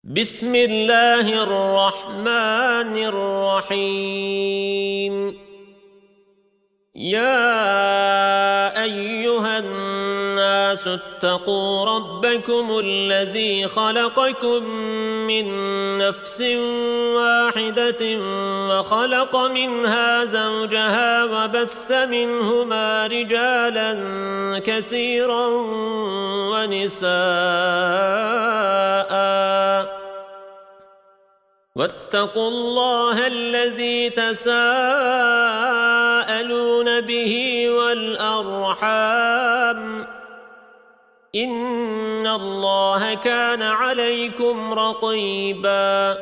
بسم الله الرحمن الرحيم. يا أيها الناس اتقوا ربكم الذي خلقكم من نفس واحدة وخلق منها زوجها وبث منهما رجالا كثيرا ونساء واتقوا الله الذي تساءلون به والأرحام إن الله كان عليكم رقيبا.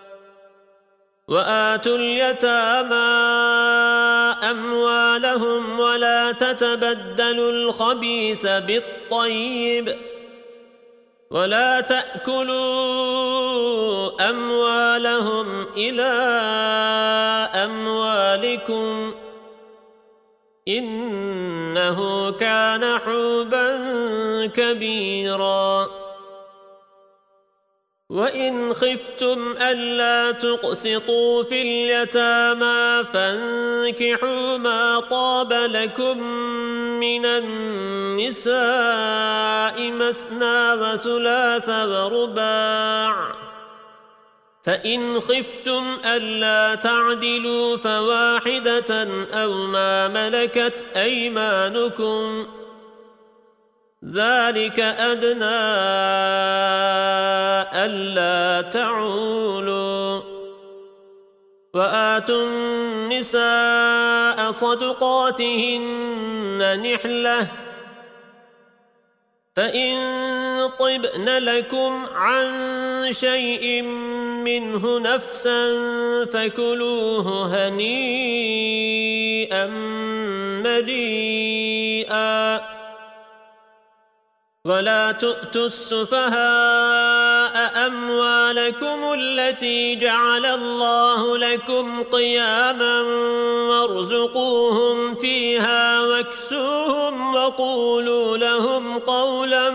وآتوا اليتامى أموالهم ولا تتبدلوا الخبيث بالطيب ولا تأكلوا أموالهم إلى أموالكم إنه كان حوبا كبيرا. وإن خفتم ألا تقسطوا في اليتامى فانكحوا ما طاب لكم من النساء مثنى وثلاث ورباع، فإن خفتم ألا تعدلوا فواحدة أو ما ملكت أيمانكم ذلك أدنى ألا تعولوا. وآتوا النساء صدقاتهن نحلة، فإن طبن لكم عن شيء منه نفسا فكلوه هنيئا مريئا. ولا تؤتوا السفهاء أموالكم التي جعل الله لكم قياما وارزقوهم فيها واكسوهم وقولوا لهم قولا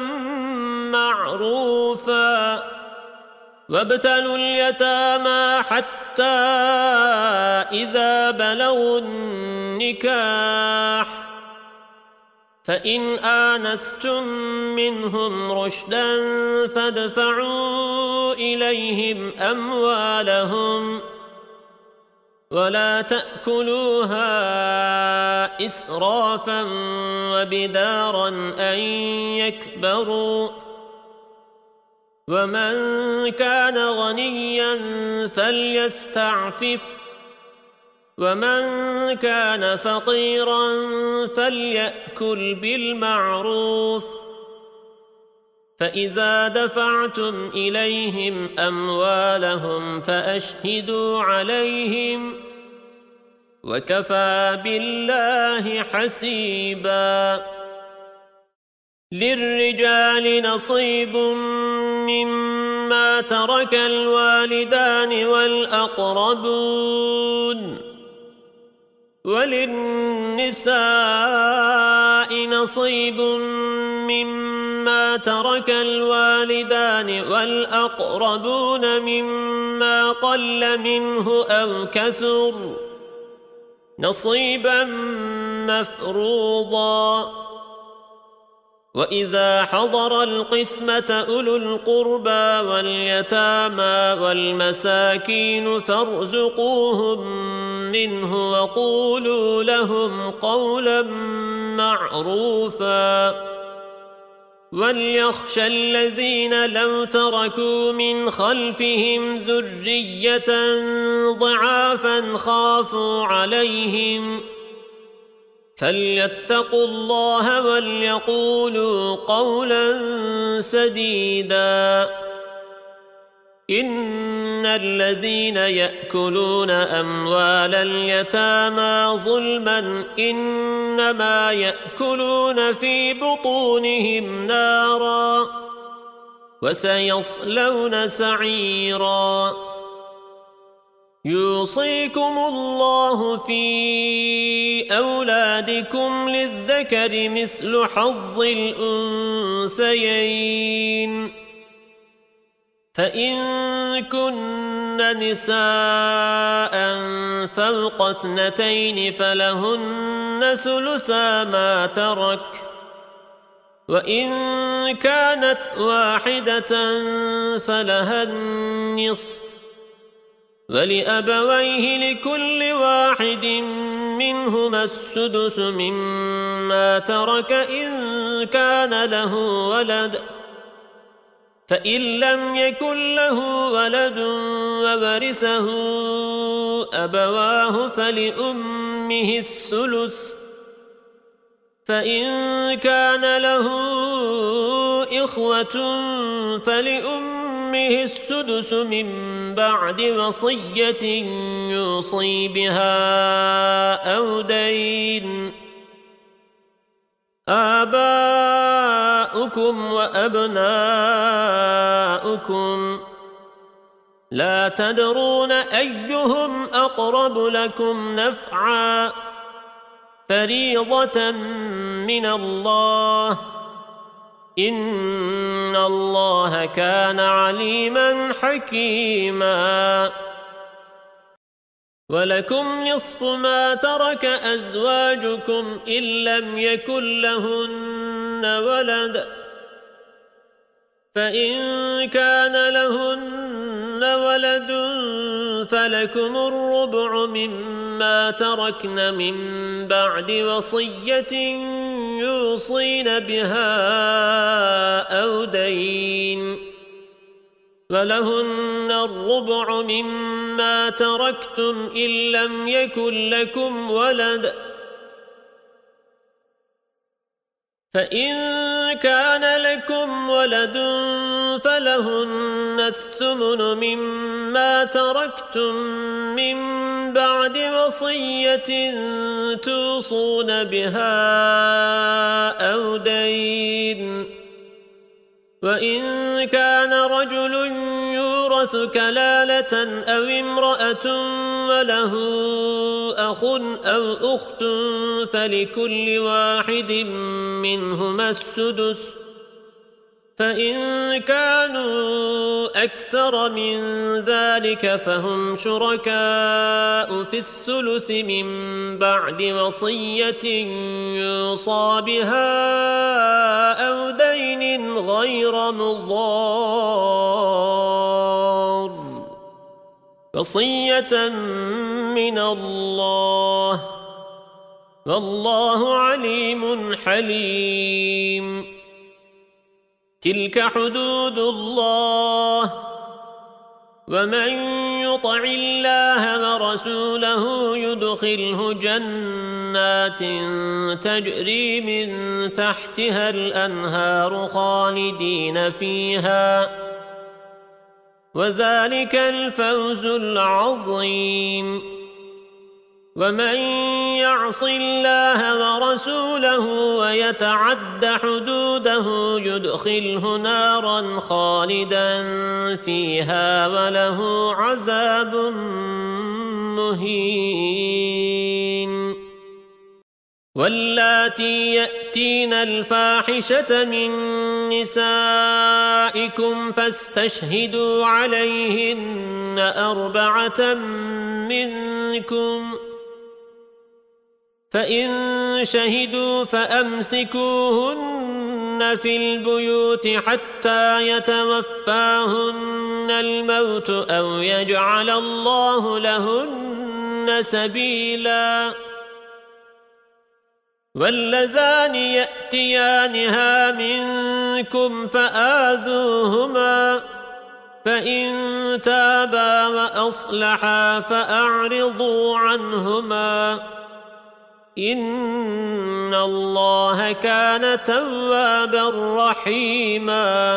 معروفا. وابتلوا اليتامى حتى إذا بلغوا النكاح، فإن آنستم منهم رشدا فادفعوا إليهم أموالهم ولا تأكلوها إسرافا وبدارا أن يكبروا. ومن كان غنيا فليستعفف، ومن كان فقيرا فليأكل بالمعروف. فإذا دفعتم إليهم أموالهم فأشهدوا عليهم وكفى بالله حسيبا. للرجال نصيب مما ترك الوالدان والأقربون، وللنساء نصيب مما ترك الوالدان والأقربون مما قل منه أو كثر نصيبا مفروضا. وإذا حضر القسمة أولو القربى واليتامى والمساكين فارزقوهم منه وقولوا لهم قولا معروفا. وليخشى الذين لو تركوا من خلفهم ذرية ضعافا خافوا عليهم فليتقوا الله وليقولوا قولا سديدا. إن الذين يأكلون أموال اليتامى ظلما إنما يأكلون في بطونهم نارا وسيصلون سعيرا. يوصيكم الله في أولادكم للذكر مثل حظ الأنثيين. فإن كن نساء فوق 2 فلهن ثلثا ما ترك، وإن كانت واحدة فلها النصف، ولأبويه لكل واحد منهما السدس مما ترك إن كان له ولد، فإن لم يكن له ولد وورثه أبواه فلأمه الثلث، فإن كان له إخوة فلأمه السدس من بعد وصية يوصي بها أو دين. آباؤكم وأبناؤكم لا تدرون أيهم أقرب لكم نفعا، فريضة من الله، إن الله كان عليما حكيما. ولكم نصف ما ترك أزواجكم إن لم يكن لهن ولد، فإن كان لهن ولد فلكم الربع مما تركن من بعد وصية يوصين بها أو دين، ولهن الربع مما تركتم إن لم يكن لكم ولد، فإن كان لكم ولد فلهن الثمن مما تركتم من بعد وصية توصون بها أو دين، وإن كان رجل يورث كلالة أو امرأة وله أخ أو أخت فلكل واحد منهما السدس، فإن كانوا أكثر من ذلك فهم شركاء في الثلث من بعد وصية يوصى بها أو دين غير مضار، وصية من الله، والله عليم حليم. تلك حدود الله، ومن يطع الله ورسوله يدخله جنات تجري من تحتها الأنهار خالدين فيها، وذلك الفوز العظيم. ومن يعص الله ورسوله ويتعد حدوده يدخله نارا خالدا فيها وله عذاب مهين. واللاتي يأتين الفاحشة من نسائكم فاستشهدوا عليهن 4 منكم، فإن شهدوا فأمسكوهن في البيوت حتى يتوفاهن الموت أو يجعل الله لهن سبيلا. واللذان يأتيانها منكم فآذوهما، فإن تابا وأصلحا فأعرضوا عنهما، إن الله كان توابا رحيما.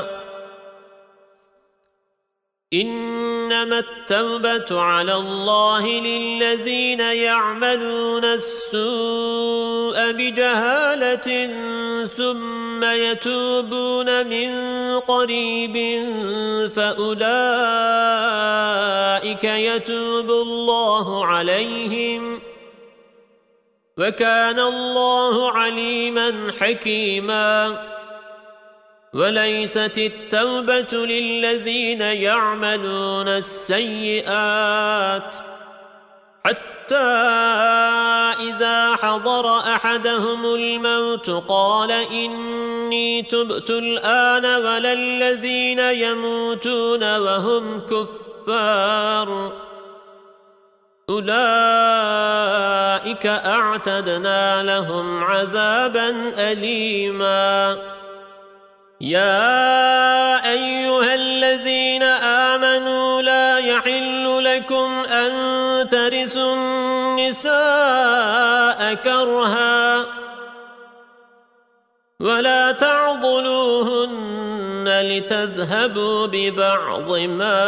إنما التوبة على الله للذين يعملون السوء بجهالة ثم يتوبون من قريب فأولئك يتوب الله عليهم، وكان الله عليما حكيما. وليست التوبة للذين يعملون السيئات حتى إذا حضر أحدهم الموت قال إني تبت الآن ولا الذين يموتون وهم كفار أولئك أعتدنا لهم عذابا أليما يا أيها الذين آمنوا لا يحل لكم أن ترثوا النساء كرها ولا تعضلوهن لتذهبوا ببعض ما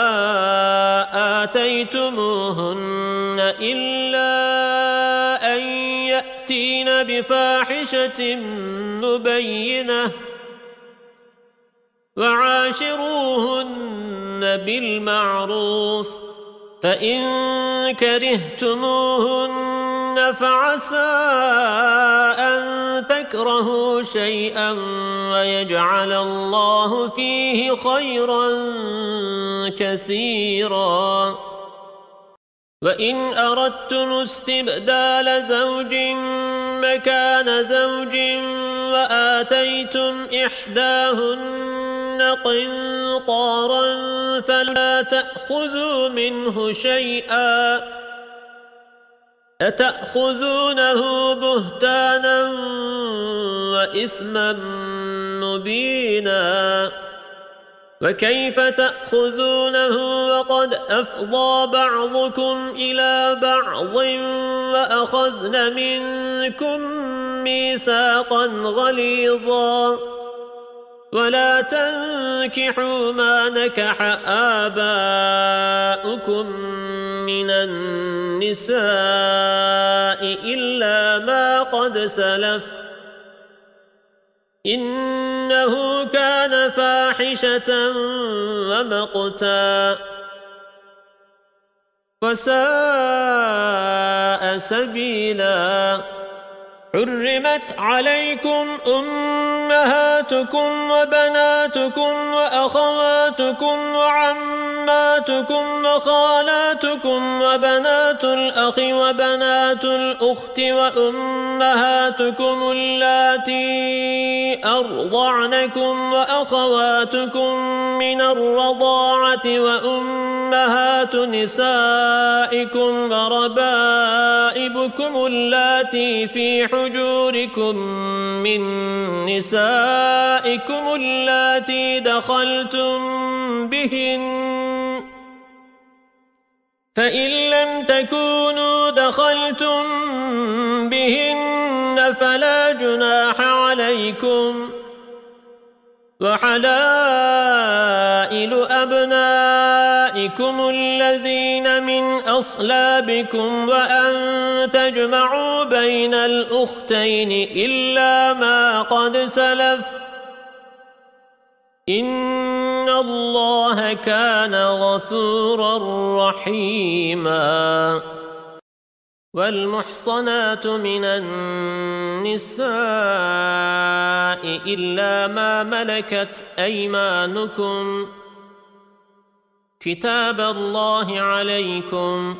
آتيتموهن إلا أن يأتين بفاحشة مبينة وعاشروهن بالمعروف فإن كرهتموهن فعسى أن تكرهوا شيئا ويجعل الله فيه خيرا كثيرا وإن أردتم استبدال زوج مكان زوج وآتيتم إحداهن قنطارا فلا تأخذوا منه شيئا أتأخذونه بهتانا وإثما مبينا وكيف تأخذونه وقد أفضى بعضكم إلى بعض وأخذن منكم ميثاقا غليظا ولا تنكحوا ما نكح آباؤكم من النساء إلا ما قد سلف إنه كان فاحشة ومقتا وساء سبيلا حرمت عليكم أمهاتكم وبناتكم وأخواتكم وعماتكم وخالاتكم وبنات الأخ وبنات الأخت وأمهاتكم اللاتي أرضعنكم وأخواتكم من الرضاعة وأمهات نسائكم وربائبكم اللاتي في حجوركم من نسائكم اللاتي دخلتم بهن فإن لم تكونوا دخلتم بهن فلا جناح عليكم وحلائل أبنائكم الذين من أصلابكم وأن تجمعوا بين الأختين إلا ما قد سلف إن الله كان غفورا رحيما والمحصنات من النساء إلا ما ملكت أيمانكم كتاب الله عليكم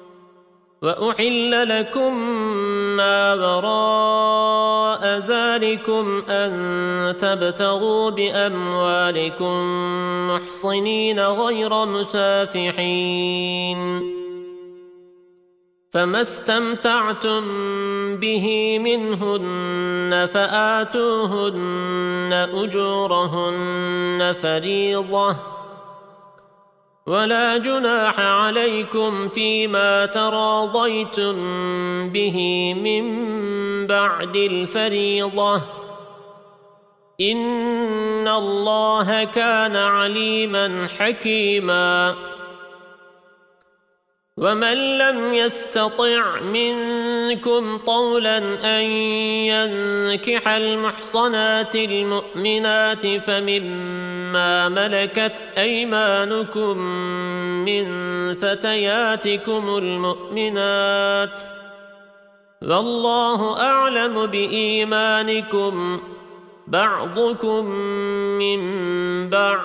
وأحل لكم ما وراء ذلكم أن تبتغوا بأموالكم محصنين غير مسافحين فما استمتعتم به منهن فآتوهن أجورهن فريضة ولا جناح عليكم فيما تراضيتم به من بعد الفريضة إن الله كان عليما حكيما ومن لم يستطع منكم طولا أن ينكح المحصنات المؤمنات فمما ملكت أيمانكم من فتياتكم المؤمنات والله أعلم بإيمانكم بعضكم من بعض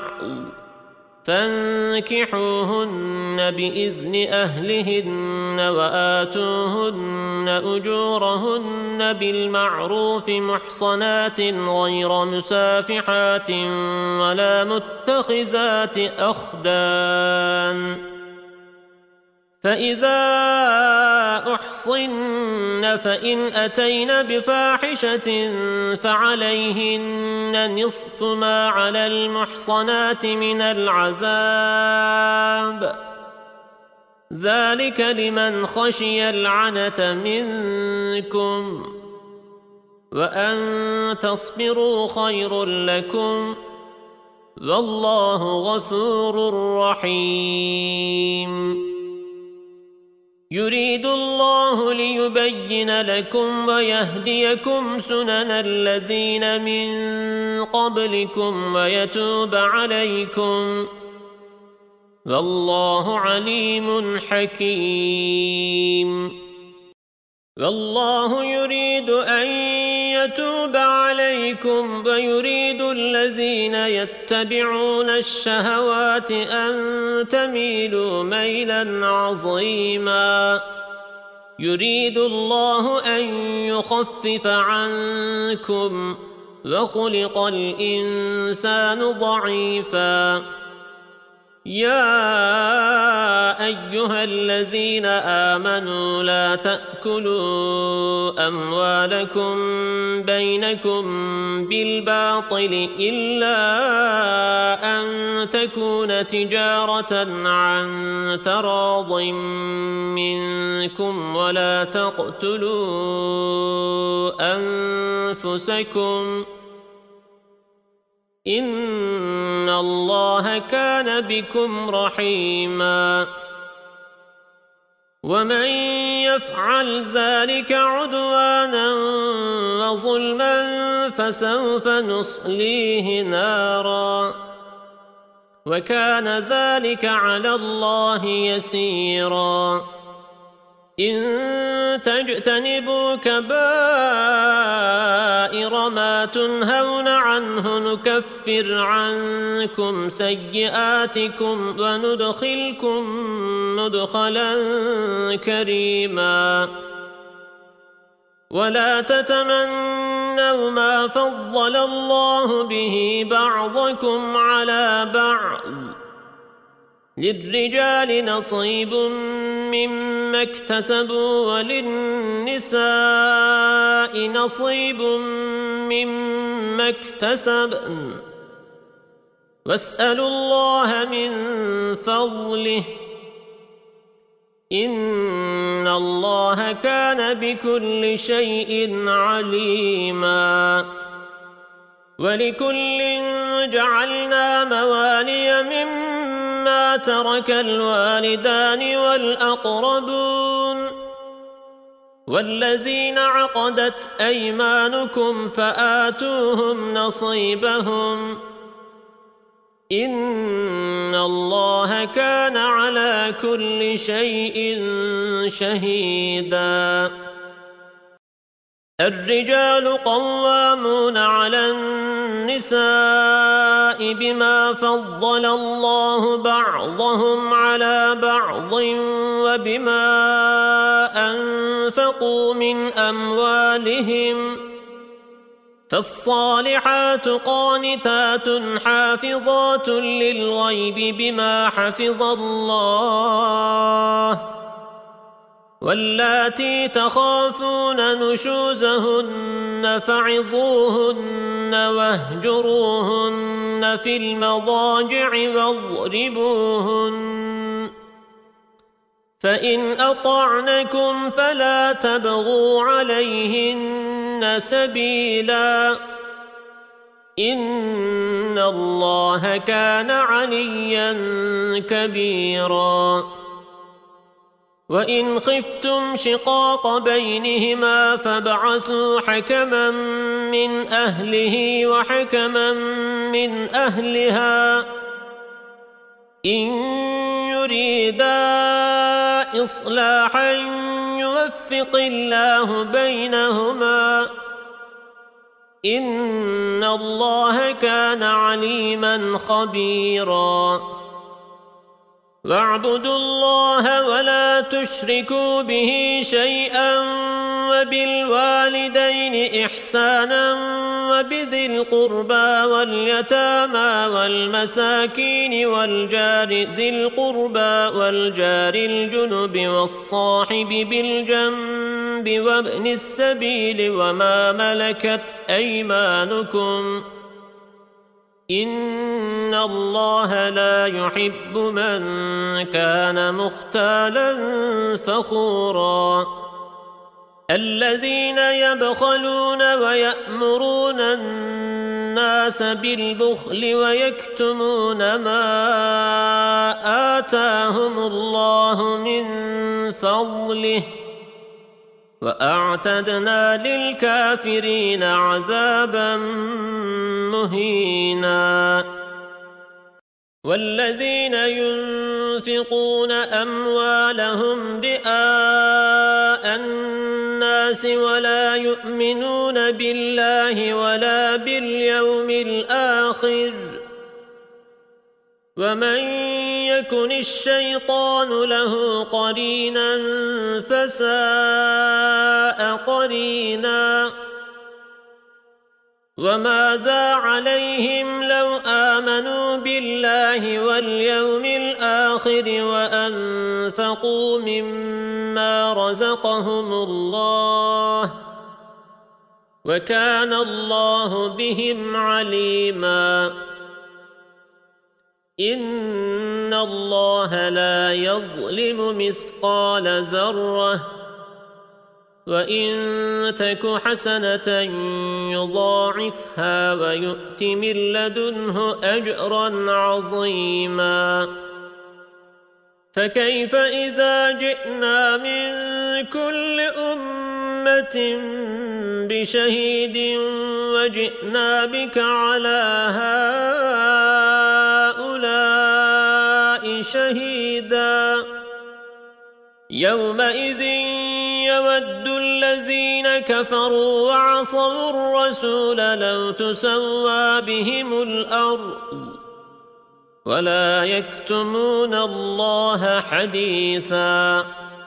فانكحوهن بإذن أهلهن وآتوهن أجورهن بالمعروف محصنات غير مسافحات ولا متخذات أخدان فإذا أحصن فإن أتين بفاحشة فعليهن نصف ما على المحصنات من العذاب ذلك لمن خشي العنة منكم وأن تصبروا خير لكم والله غفور رحيم يريد الله ليبين لكم ويهديكم سنن الذين من قبلكم ويتوب عليكم والله عليم حكيم والله يريد أن يتوب عليكم ويريد الذين يتبعون الشهوات أن تميلوا ميلا عظيما يريد الله أن يخفف عنكم وخلق الإنسان ضعيفا يا أيها الذين آمنوا لا تأكلوا أموالكم بينكم بالباطل إلا أن تكون تجارة عن تراض منكم ولا تقتلوا أنفسكم إن الله كان بكم رحيما ومن يفعل ذلك عدوانا وظلما فسوف نصليه نارا وكان ذلك على الله يسيرا إن تجتنبوا كبائر ما تنهون عنه نكفر عنكم سيئاتكم وندخلكم مدخلا كريما ولا تتمنوا ما فضل الله به بعضكم على بعض للرجال نصيب مما اكتسبوا وللنساء نصيب مما اكتسبن واسألوا الله من فضله إن الله كان بكل شيء عليما ولكل جعلنا موالي مما ترك الوالدان والأقربون والذين عقدت أيمانكم فآتوهم نصيبهم إن الله كان على كل شيء شهيدا الرجال قوامون على النساء بما فضل الله بعضهم على بعض وبما أنفقوا من أموالهم فالصالحات قانتات حافظات للغيب بما حفظ الله واللاتي تخافون نشوزهن فعظوهن واهجروهن في المضاجع واضربوهن فإن أطعنكم فلا تبغوا عليهن سبيلا إن الله كان عليا كبيرا وإن خفتم شقاق بينهما فابعثوا حكما من أهله وحكما من أهلها إن يريدا إصلاحا يوفق الله بينهما إن الله كان عليما خبيرا واعبدوا الله ولا تشركوا به شيئا وبالوالدين إحسانا وبذي القربى واليتامى والمساكين والجار ذي القربى والجار الجنب والصاحب بالجنب وابن السبيل وما ملكت أيمانكم إن الله لا يحب من كان مختالا فخورا الذين يبخلون ويأمرون الناس بالبخل ويكتمون ما آتاهم الله من فضله وأعتدنا للكافرين عذابا مهينا والذين ينفقون أموالهم رئاء الناس ولا يؤمنون بالله ولا باليوم الآخر ومن يكن الشيطان له قرينا فساء قرينا وماذا عليهم لو آمنوا بالله واليوم الآخر وأنفقوا مما رزقهم الله وكان الله بهم عليما إن الله لا يظلم مثقال ذرة وإن تك حسنة يضاعفها ويؤت من لدنه أجرا عظيما فكيف إذا جئنا من كل أمة بشهيد وجئنا بك على هؤلاء شهيدا يومئذ يود الذين كفروا وعصوا الرسول لو تسوى بهم الأرض ولا يكتمون الله حديثا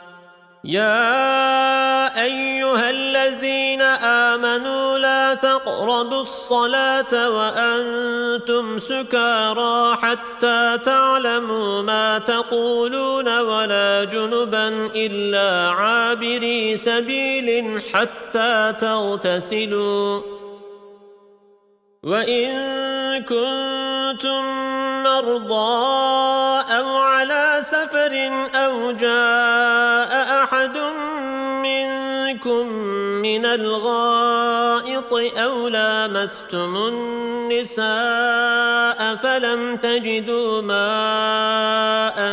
يا أيها الذين آمنوا لا تقربوا الصلاة وأنتم سكارى حتى تعلموا ما تقولون ولا جنبا إلا عابري سبيل حتى تغتسلوا وإن كنتم مرضى أو على سفر أو جاء أحد منكم من الغائط أو لامستم النساء فلم تجدوا ماء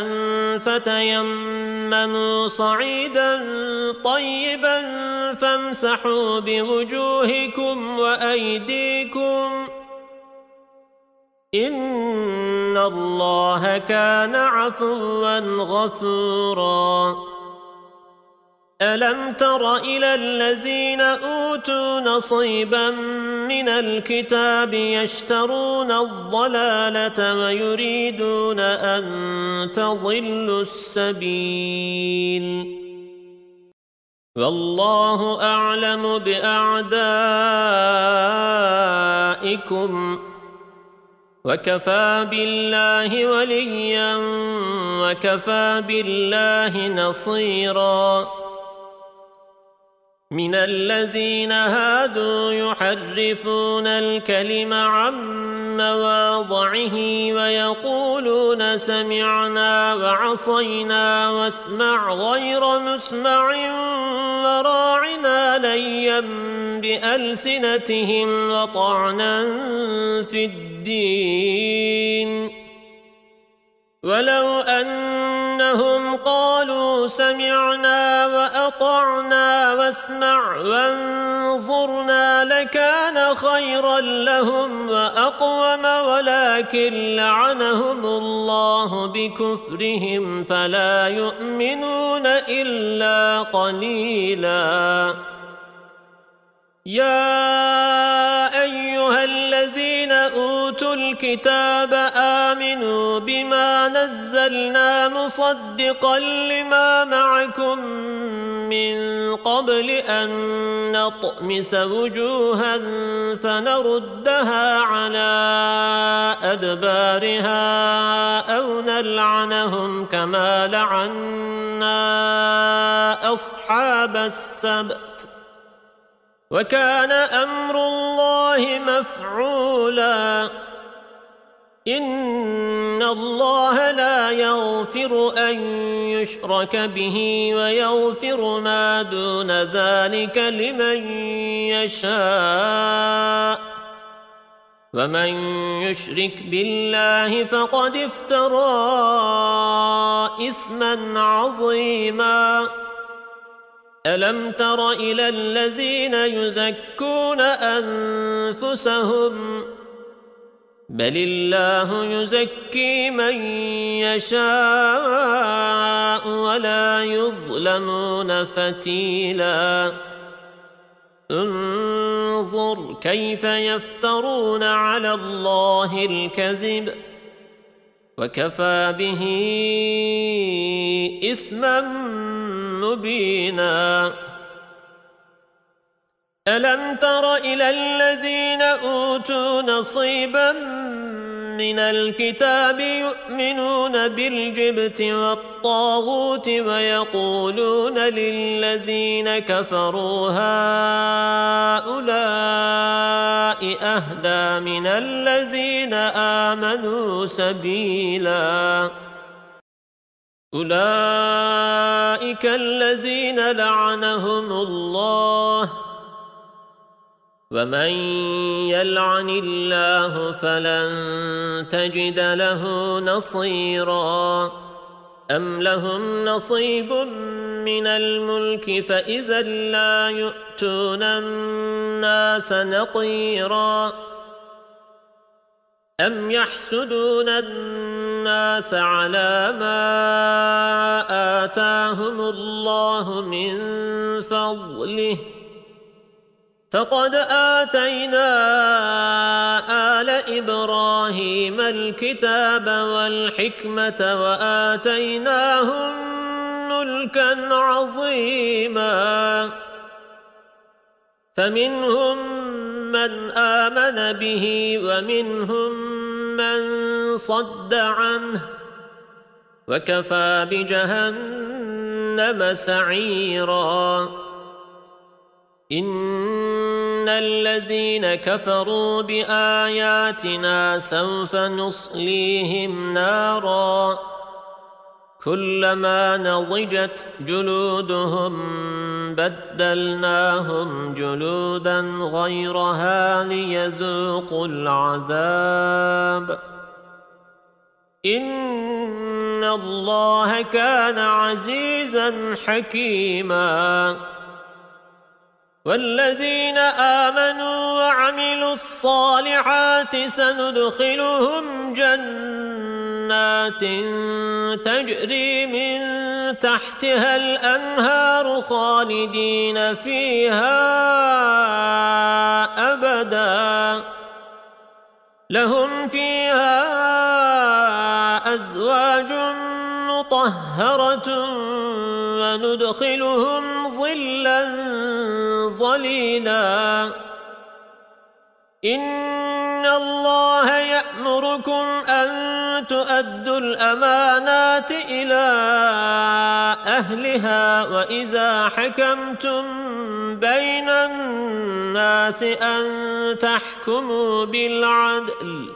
فتيمموا صعيدا طيبا فامسحوا بوجوهكم وأيديكم إن الله كان عفوا غفورا ألم تر إلى الذين أوتوا نصيبا من الكتاب يشترون الضلالة ويريدون أن تضلوا السبيل والله أعلم بأعدائكم وكفى بالله وليا وكفى بالله نصيرا من الذين هادوا يحرفون الكلم عن مواضعه ويقولون سمعنا وعصينا واسمع غير مسمع وراعنا ليا بألسنتهم وطعنا في الدين ولو أنهم قالوا سمعنا وأطعنا واسمع وانظرنا لكان خيرا لهم وأقوم ولكن لعنهم الله بكفرهم فلا يؤمنون إلا قليلا يا أيها الذين أوتوا الكتاب آمنوا بما نزلنا مصدقا لما معكم من قبل أن نطمس وجوها فنردها على أدبارها أو نلعنهم كما لعنا أصحاب السبت وكان أمر الله مفعولا إن الله لا يغفر أن يشرك به ويغفر ما دون ذلك لمن يشاء ومن يشرك بالله فقد افترى إثما عظيما ألم تر إلى الذين يزكون أنفسهم بل الله يزكي من يشاء ولا يظلمون فتيلا انظر كيف يفترون على الله الكذب وكفى به إثما مبينا ألم تر إلى الذين أوتوا نصيبا من الكتاب يؤمنون بالجبت والطاغوت ويقولون للذين كفروا هؤلاء أهدى من الذين آمنوا سبيلا أولئك الذين لعنهم الله ومن يلعن الله فلن تجد له نصيرا أم لهم نصيب من الملك فإذا لا يؤتون الناس نقيرا أم يحسدون الناس على ما آتاهم الله من فضله فقد آتينا آل إبراهيم الكتاب والحكمة وآتيناهم ملكا عظيما فمنهم من آمن به ومنهم من صد عنه وكفى بجهنم سعيرا إن الذين كفروا بآياتنا سوف نصليهم نارا كلما نضجت جلودهم بدلناهم جلودا غيرها ليذوقوا العذاب إن الله كان عزيزا حكيما والذين آمنوا وعملوا الصالحات سندخلهم جنات تجري من تحتها الأنهار خالدين فيها أبدا لهم فيها أزواج مطهرة وندخلهم ظلا ظليلا إن الله يأمركم أن تؤدوا الأمانات إلى أهلها وإذا حكمتم بين الناس أن تحكموا بالعدل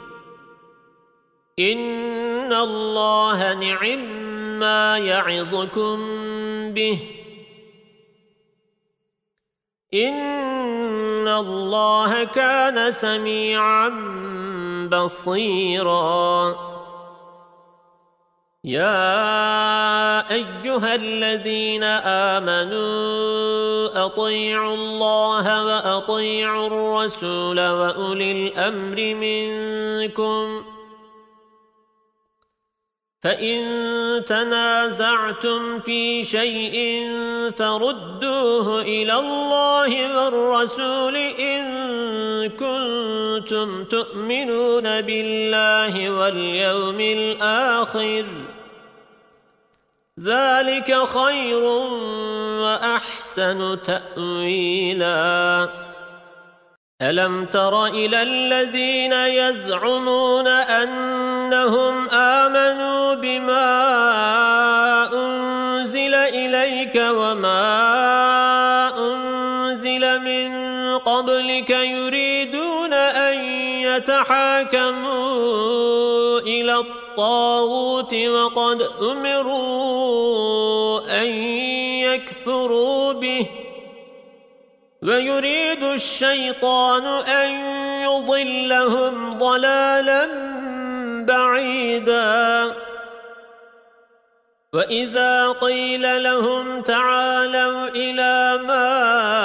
إن الله نعما يعظكم به إن الله كان سميعا بصيرا يا أيها الذين آمنوا أطيعوا الله وأطيعوا الرسول وأولي الأمر منكم فإن تنازعتم في شيء فردوه إلى الله والرسول إن كنتم تؤمنون بالله واليوم الآخر ذلك خير وأحسن تأويلا ألم تر إلى الذين يزعمون أنهم آمنوا بما أنزل إليك وما أنزل من قبلك يريدون أن يتحاكموا إلى الطاغوت وقد أمروا أن يكفروا به ويريد الشيطان أن يضلهم ضلالا بعيدا وإذا قيل لهم تعالوا إلى ما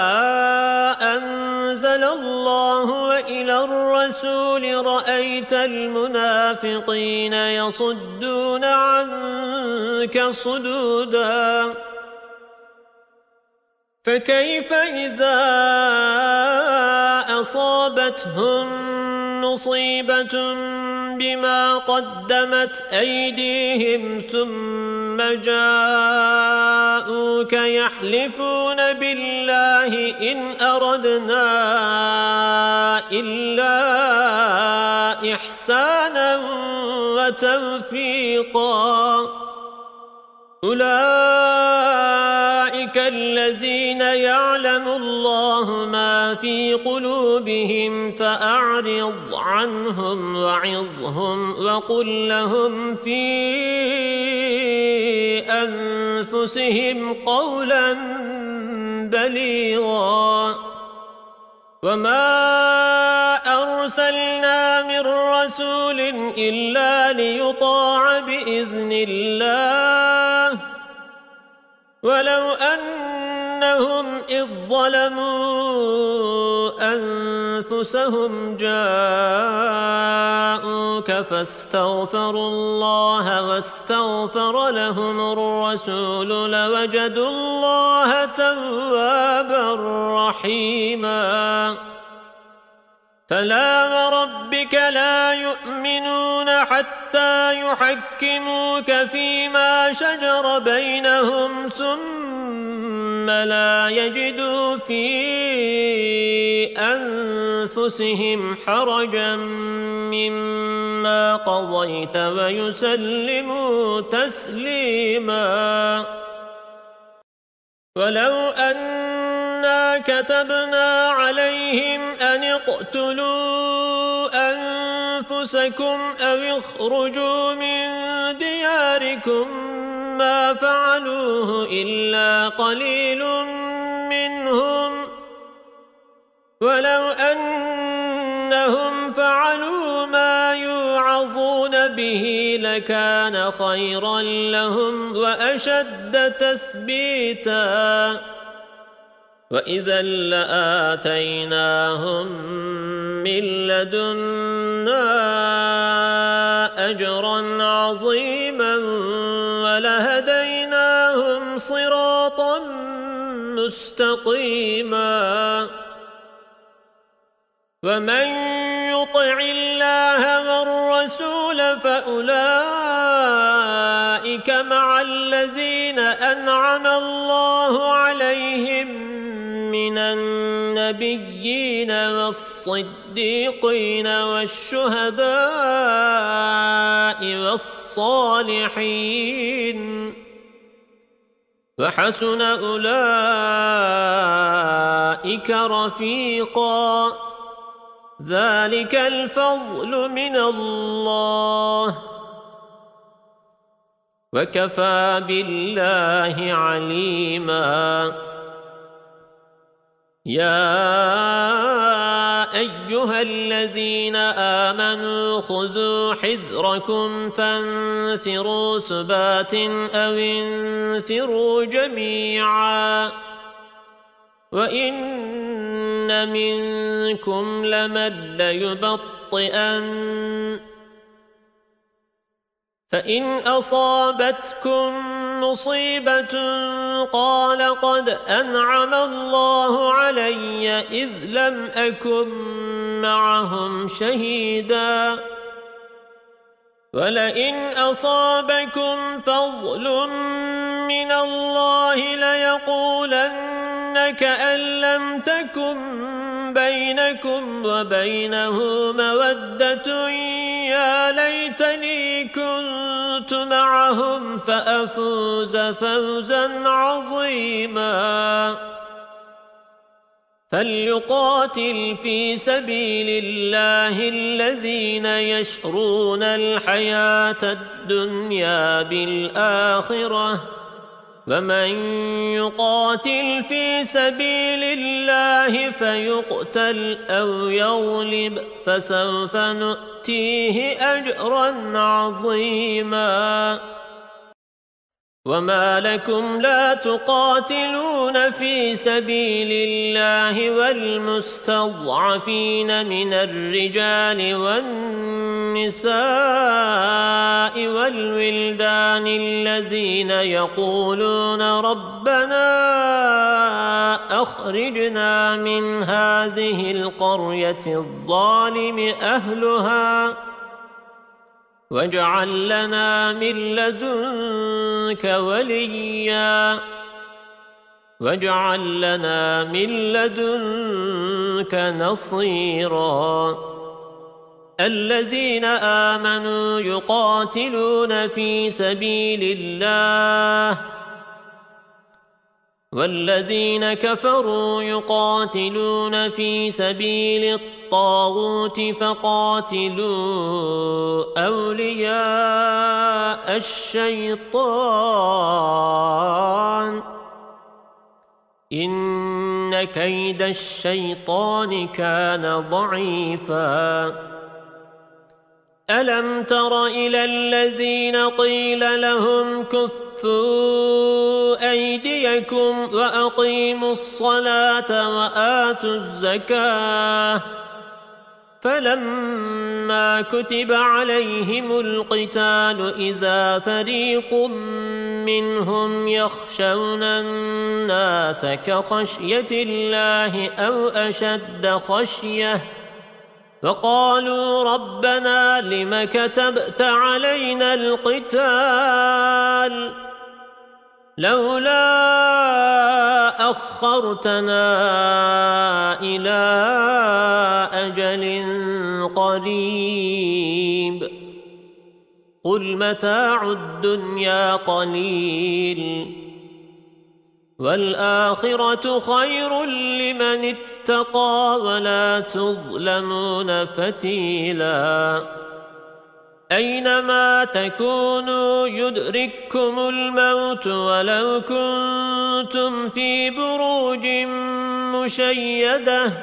أنزل الله وإلى الرسول رأيت المنافقين يصدون عنك صدودا فكيف إذا أصابتهم مصيبة بما قدمت أيديهم ثم جاءوك يحلفون بالله إن أردنا إلا إحسانا وتوفيقا أولئك الذين يعلم الله ما في قلوبهم فأعرض عنهم وعظهم وقل لهم في أنفسهم قولا بليغا وما أرسلنا من رسول إلا ليطاع بإذن الله ولو أنهم إذ ظلموا أنفسهم جاءوك فاستغفروا الله واستغفر لهم الرسول لوجدوا الله توابا رحيما فلا وربك لا يؤمنون حتى يحكموك فيما شجر بينهم ثم لا يجدوا في أنفسهم حرجا مما قضيت ويسلموا تسليما ولو أننا كتبنا عليهم أن اقتلوا أنفسكم أو اخرجوا من دياركم ما فعلوه إلا قليل منهم ولو أنهم فعلوا ما يوعظون به لكان خيرا لهم وأشد تثبيتا وإذا لآتيناهم من لدنا أجرا عظيما ولهديناهم صراطا مستقيما ومن يطع الله والرسول فأولئك مع الذين أنعم الله عليهم من النبيين والصديقين والشهداء والصالحين وحسن أولئك رفيقا ذلك الفضل من الله وكفى بالله عليما يا أيها الذين آمنوا خذوا حذركم فانفروا ثبات أو انفروا جميعا وإن منكم لمن ليبطئن فإن أصابتكم مصيبة قال قد أنعم الله علي إذ لم أكن معهم شهيدا ولئن أصابكم فضل من الله ليقولن كأن لم تكن بينكم وبينه مودة يا ليتني كنت معهم فأفوز فوزا عظيما فليقاتل في سبيل الله الذين يشرون الحياة الدنيا بالآخرة ومن يقاتل في سبيل الله فيقتل أو يغلب فسوف نؤتيه أجرا عظيما وما لكم لا تقاتلون في سبيل الله والمستضعفين من الرجال والنساء والولدان الذين يقولون ربنا أخرجنا من هذه القرية الظالم أهلها واجعل لنا من لدنك وليا واجعل لنا من لدنك نصيرا الذين آمنوا يقاتلون في سبيل الله والذين كفروا يقاتلون في سبيل الطاغوت فقاتلوا أولياء الشيطان إن كيد الشيطان كان ضعيفا ألم تر إلى الذين قيل لهم كفوا أيديكم وأقيموا الصلاة وآتوا الزكاة فلما كتب عليهم القتال إذا فريق منهم يخشون الناس كخشية الله أو أشد خشية وقالوا ربنا لم كتبت علينا القتال لولا أخرتنا إلى أجل قريب قل متاع الدنيا قليل والآخرة خير لمن اتقى ولا تظلمون فتيلا أينما تكونوا يدرككم الموت ولو كنتم في بروج مشيدة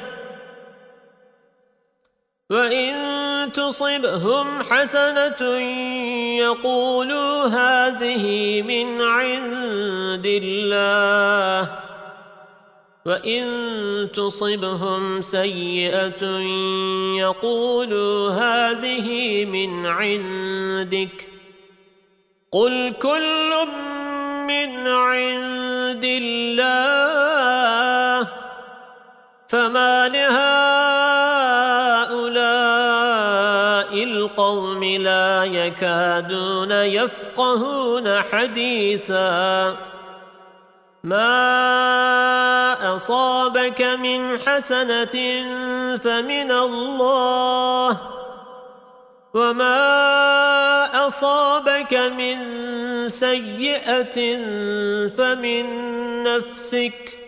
وإن تصبهم حسنة يقولوا هذه من عند الله وإن تصبهم سيئة يقولوا هذه من عندك قل كل من عند الله فما لهؤلاء القوم لا يكادون يفقهون حديثا ما أصابك من حسنة فمن الله وما أصابك من سيئة فمن نفسك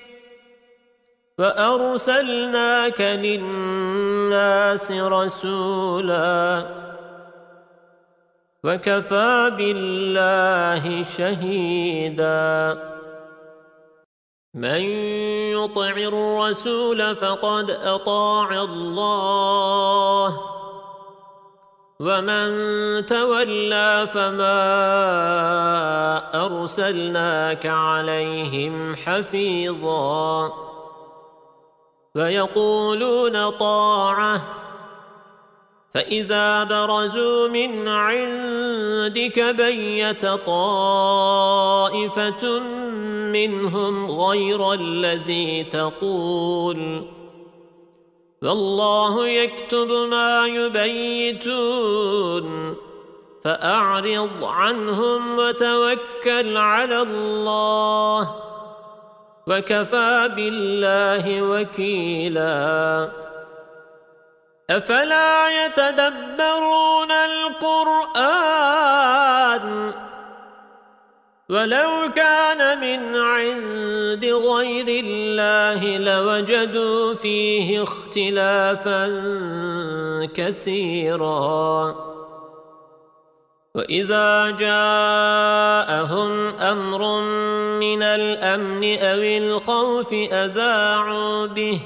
وأرسلناك للناس رسولا وكفى بالله شهيدا من يطع الرسول فقد أطاع الله ومن تولى فما أرسلناك عليهم حفيظا ويقولون طاعة فإذا برزوا من عندك بيت طائفة منهم غير الذي تقول والله يكتب ما يبيتون فأعرض عنهم وتوكل على الله وكفى بالله وكيلا أفلا يتدبرون القرآن ولو كان من عند غير الله لوجدوا فيه اختلافا كثيرا وإذا جاءهم أمر من الأمن أو الخوف أذاعوا به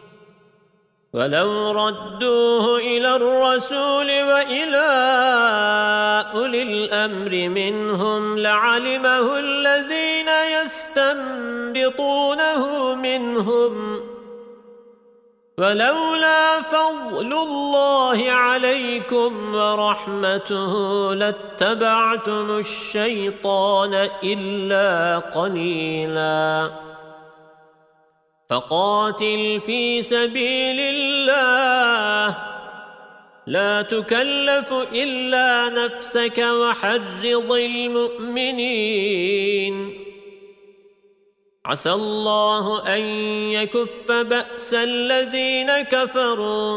ولو ردوه إلى الرسول وإلى أولي الأمر منهم لعلمه الذين يستنبطونه منهم ولولا فضل الله عليكم ورحمته لاتبعتم الشيطان إلا قليلا فقاتل في سبيل الله لا تكلف إلا نفسك وحرض المؤمنين عسى الله أن يكف بأس الذين كفروا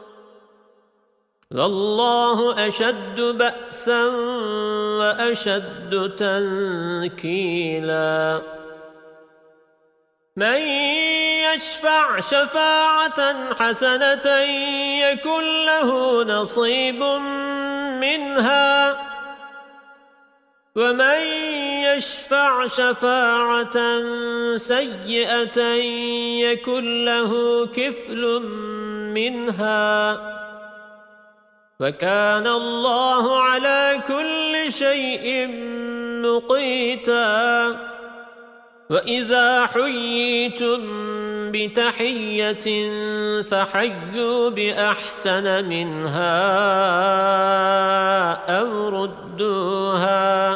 والله أشد بأسا وأشد تنكيلا من يشفع شفاعة حسنة يكن له نصيب منها ومن يشفع شفاعة سيئة يكن له كفل منها وكان الله على كل شيء مقيتا وإذا حييتم بتحية فحيوا بأحسن منها أو ردوها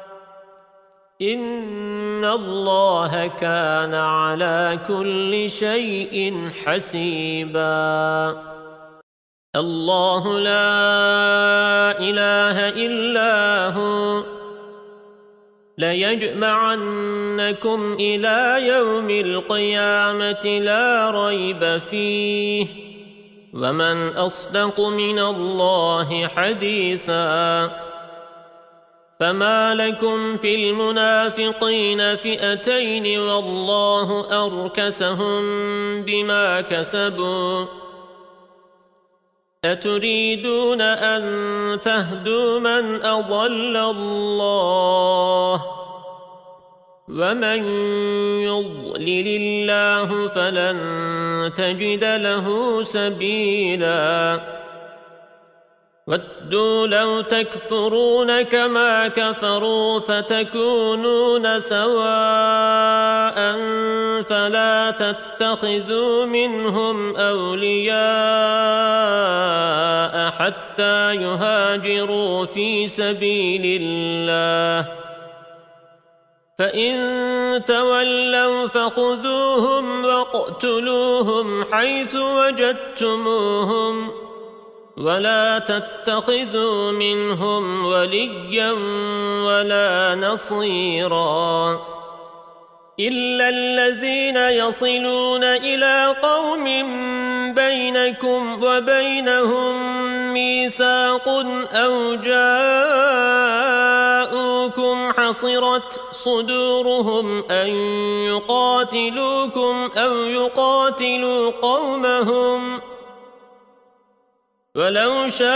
إن الله كان على كل شيء حسيبا الله لا إله إلا هو ليجمعنكم إلى يوم القيامة لا ريب فيه ومن أصدق من الله حديثا فما لكم في المنافقين فئتين والله أركسهم بما كسبوا أتريدون أن تهدوا من أضل الله ومن يضلل الله فلن تجد له سبيلا ودوا لو تكفرون كما كفروا فتكونون سواء فلا تتخذوا منهم أولياء حتى يهاجروا في سبيل الله فإن تولوا فخذوهم واقتلوهم حيث وجدتموهم ولا تتخذوا منهم وليا ولا نصيرا إلا الذين يصلون إلى قوم بينكم وبينهم ميثاق أو جاءوكم حصرت صدورهم أن يقاتلوكم أو يقاتلوا قومهم ولو شاء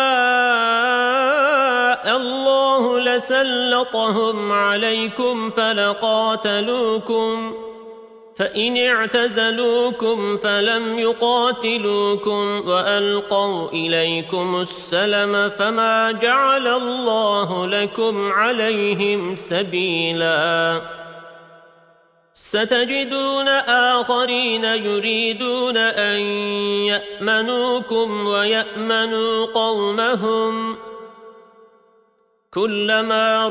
الله لسلطهم عليكم فلقاتلوكم فإن اعتزلوكم فلم يقاتلوكم وألقوا إليكم السلم فما جعل الله لكم عليهم سبيلا ستجدون آخرين يريدون أن يأمنوكم ويأمنوا قومهم كلما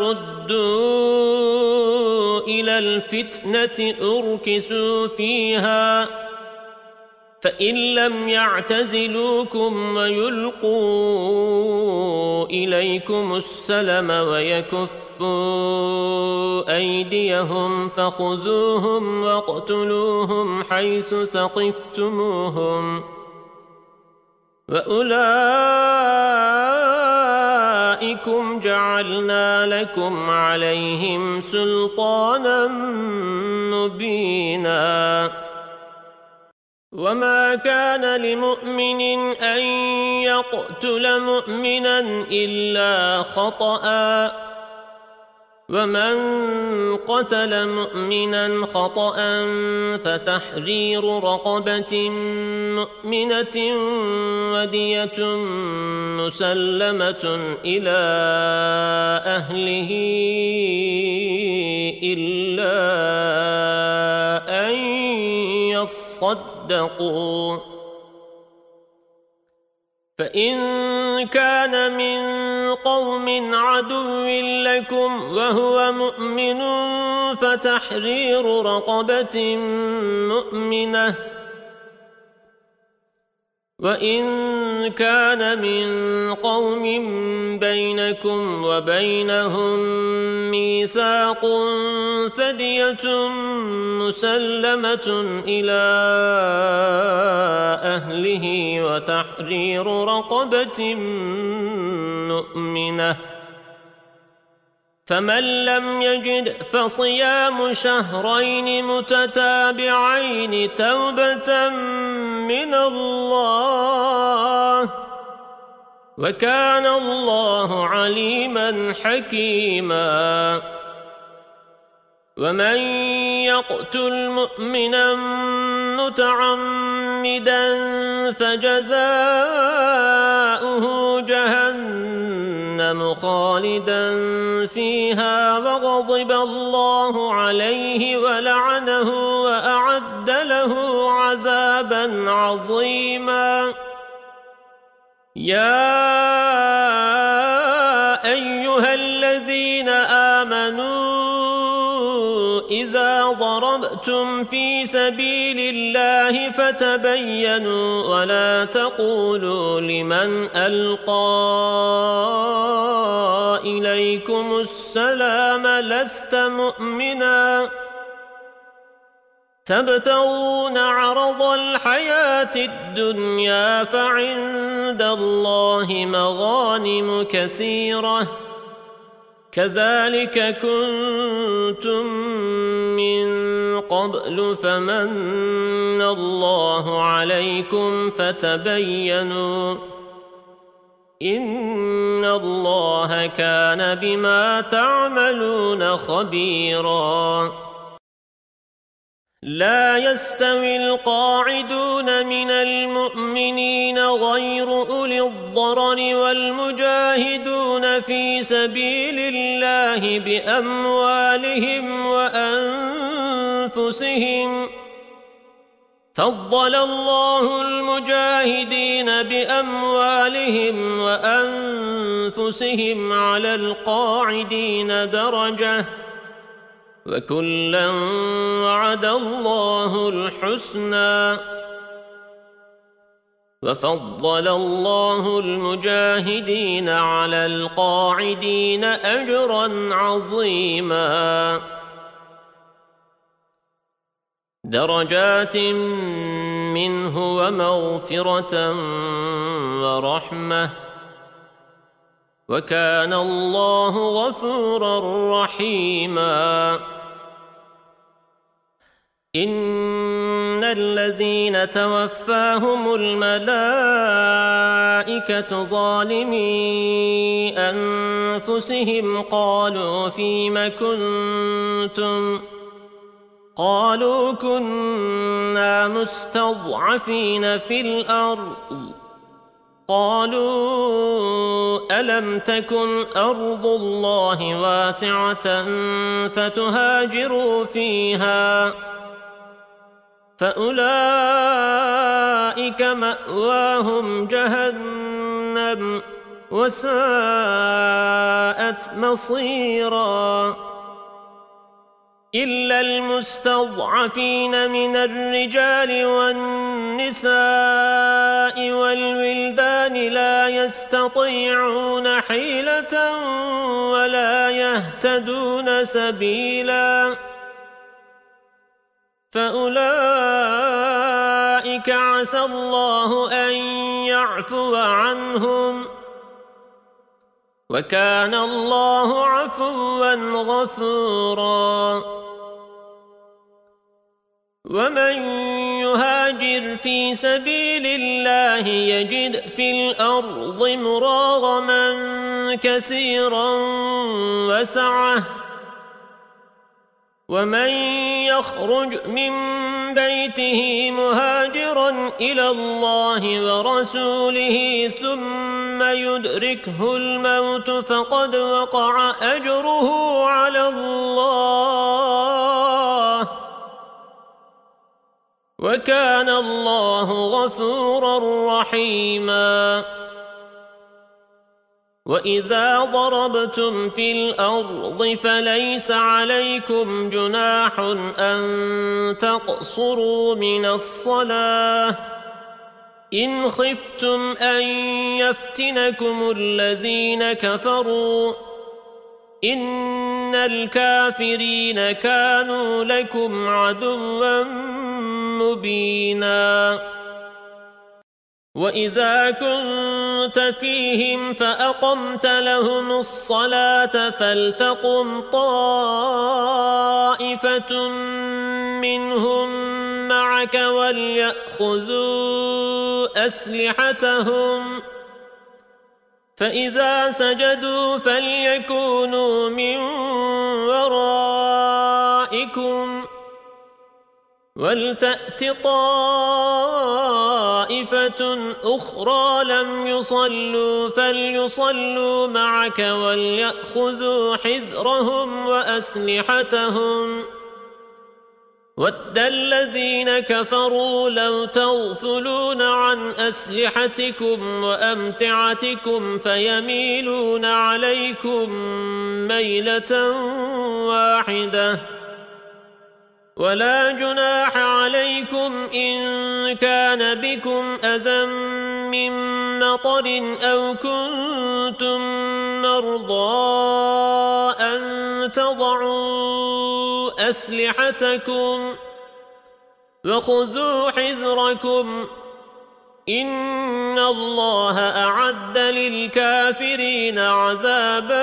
ردوا إلى الفتنة أركسوا فيها فإن لم يعتزلوكم ويلقوا إليكم السلم ويكفوا أيديهم فخذوهم واقتلوهم حيث ثقفتموهم وأولئكم جعلنا لكم عليهم سلطانا مبينا وما كان لمؤمن أن يقتل مؤمنا إلا خطأ ومن قتل مؤمنا خطأ فتحرير رقبة مؤمنة ودية مسلمة إلى أهله إلا أن يصدقوا فإن كان من قوم عدو لكم وهو مؤمن فتحرير رقبة مؤمنة وإن كان من قوم بينكم وبينهم ميثاق فدية مسلمة إلى أهله وتحرير رقبة مؤمنة فمن لم يجد فصيام شهرين متتابعين توبة من الله وكان الله عليما حكيما ومن يقتل مؤمنا متعمدا فجزاؤه جهنم خالدا فيها وغضب الله عليه ولعنه وأعد له عذابا عظيما يا أيها الذين آمنوا إذا ضربتم في سبيل الله فتبينوا ولا تقولوا لمن ألقى إليكم السلام لست مؤمنا تبتغون عرض الحياة الدنيا فعند الله مغانم كثيرة كذلك كنتم من قبل فمن الله عليكم فتبينوا إن الله كان بما تعملون خبيرا لا يستوي القاعدون من المؤمنين غير أولي الضرر والمجاهدون في سبيل الله بأموالهم وأنفسهم فضل الله المجاهدين بأموالهم وأنفسهم على القاعدين درجة وكلا وعد الله الحسنى وفضل الله المجاهدين على القاعدين أجرا عظيما درجات منه ومغفرة ورحمة وكان الله غفورا رحيما إن الذين توفاهم الملائكة ظالمي أنفسهم قالوا فيم كنتم قالوا كنا مستضعفين في الأرض قالوا ألم تكن أرض الله واسعة فتهاجروا فيها فأولئك مأواهم جهنم وساءت مصيرا إلا المستضعفين من الرجال والنساء والولدان لا يستطيعون حيلة ولا يهتدون سبيلا فأولئك عسى الله أن يعفو عنهم وكان الله عفوا غفورا ومن يهاجر في سبيل الله يجد في الأرض مراغما كثيرا وسعة ومن يخرج من بيته مهاجرا إلى الله ورسوله ثم يدركه الموت فقد وقع أجره على الله وكان الله غفورا رحيما وإذا ضربتم في الأرض فليس عليكم جناح أن تقصروا من الصلاة إن خفتم أن يفتنكم الذين كفروا إن الكافرين كانوا لكم عدوا مبينا وإذا كنت فيهم فأقمت لهم الصلاة فلتقم طائفة منهم معك وليأخذوا أسلحتهم فإذا سجدوا فليكونوا من ورائكم ولتأت طائفة أخرى لم يصلوا فليصلوا معك وليأخذوا حذرهم وأسلحتهم ود الذين كفروا لو تغفلون عن أسلحتكم وأمتعتكم فيميلون عليكم ميلة واحدة ولا جناح عليكم إن كان بكم أذى من مطر أو كنتم مرضى أن تضعوا أسلحتكم وخذوا حذركم إن الله أعد للكافرين عذابا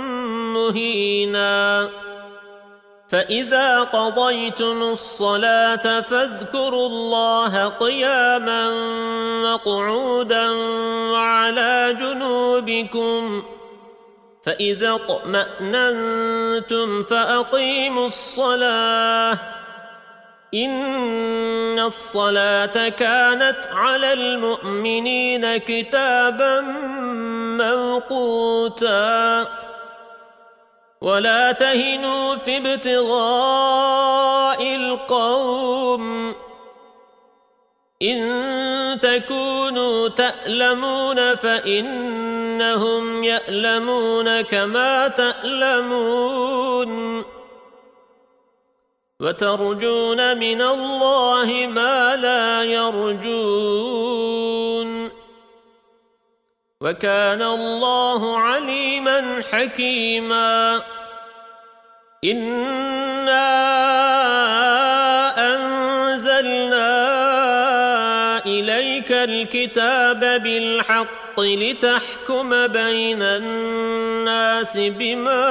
مهينا فإذا قضيتم الصلاة فاذكروا الله قياما وقعودا وعلى جنوبكم فإذا اطمأننتم فأقيموا الصلاة إن الصلاة كانت على المؤمنين كتابا موقوتا ولا تهنوا في ابتغاء القوم إن تكونوا تألمون فإنهم يألمون كما تألمون وترجون من الله ما لا يرجون وكان الله عليما حكيما إنا أنزلنا إليك الكتاب بالحق لتحكم بين الناس بما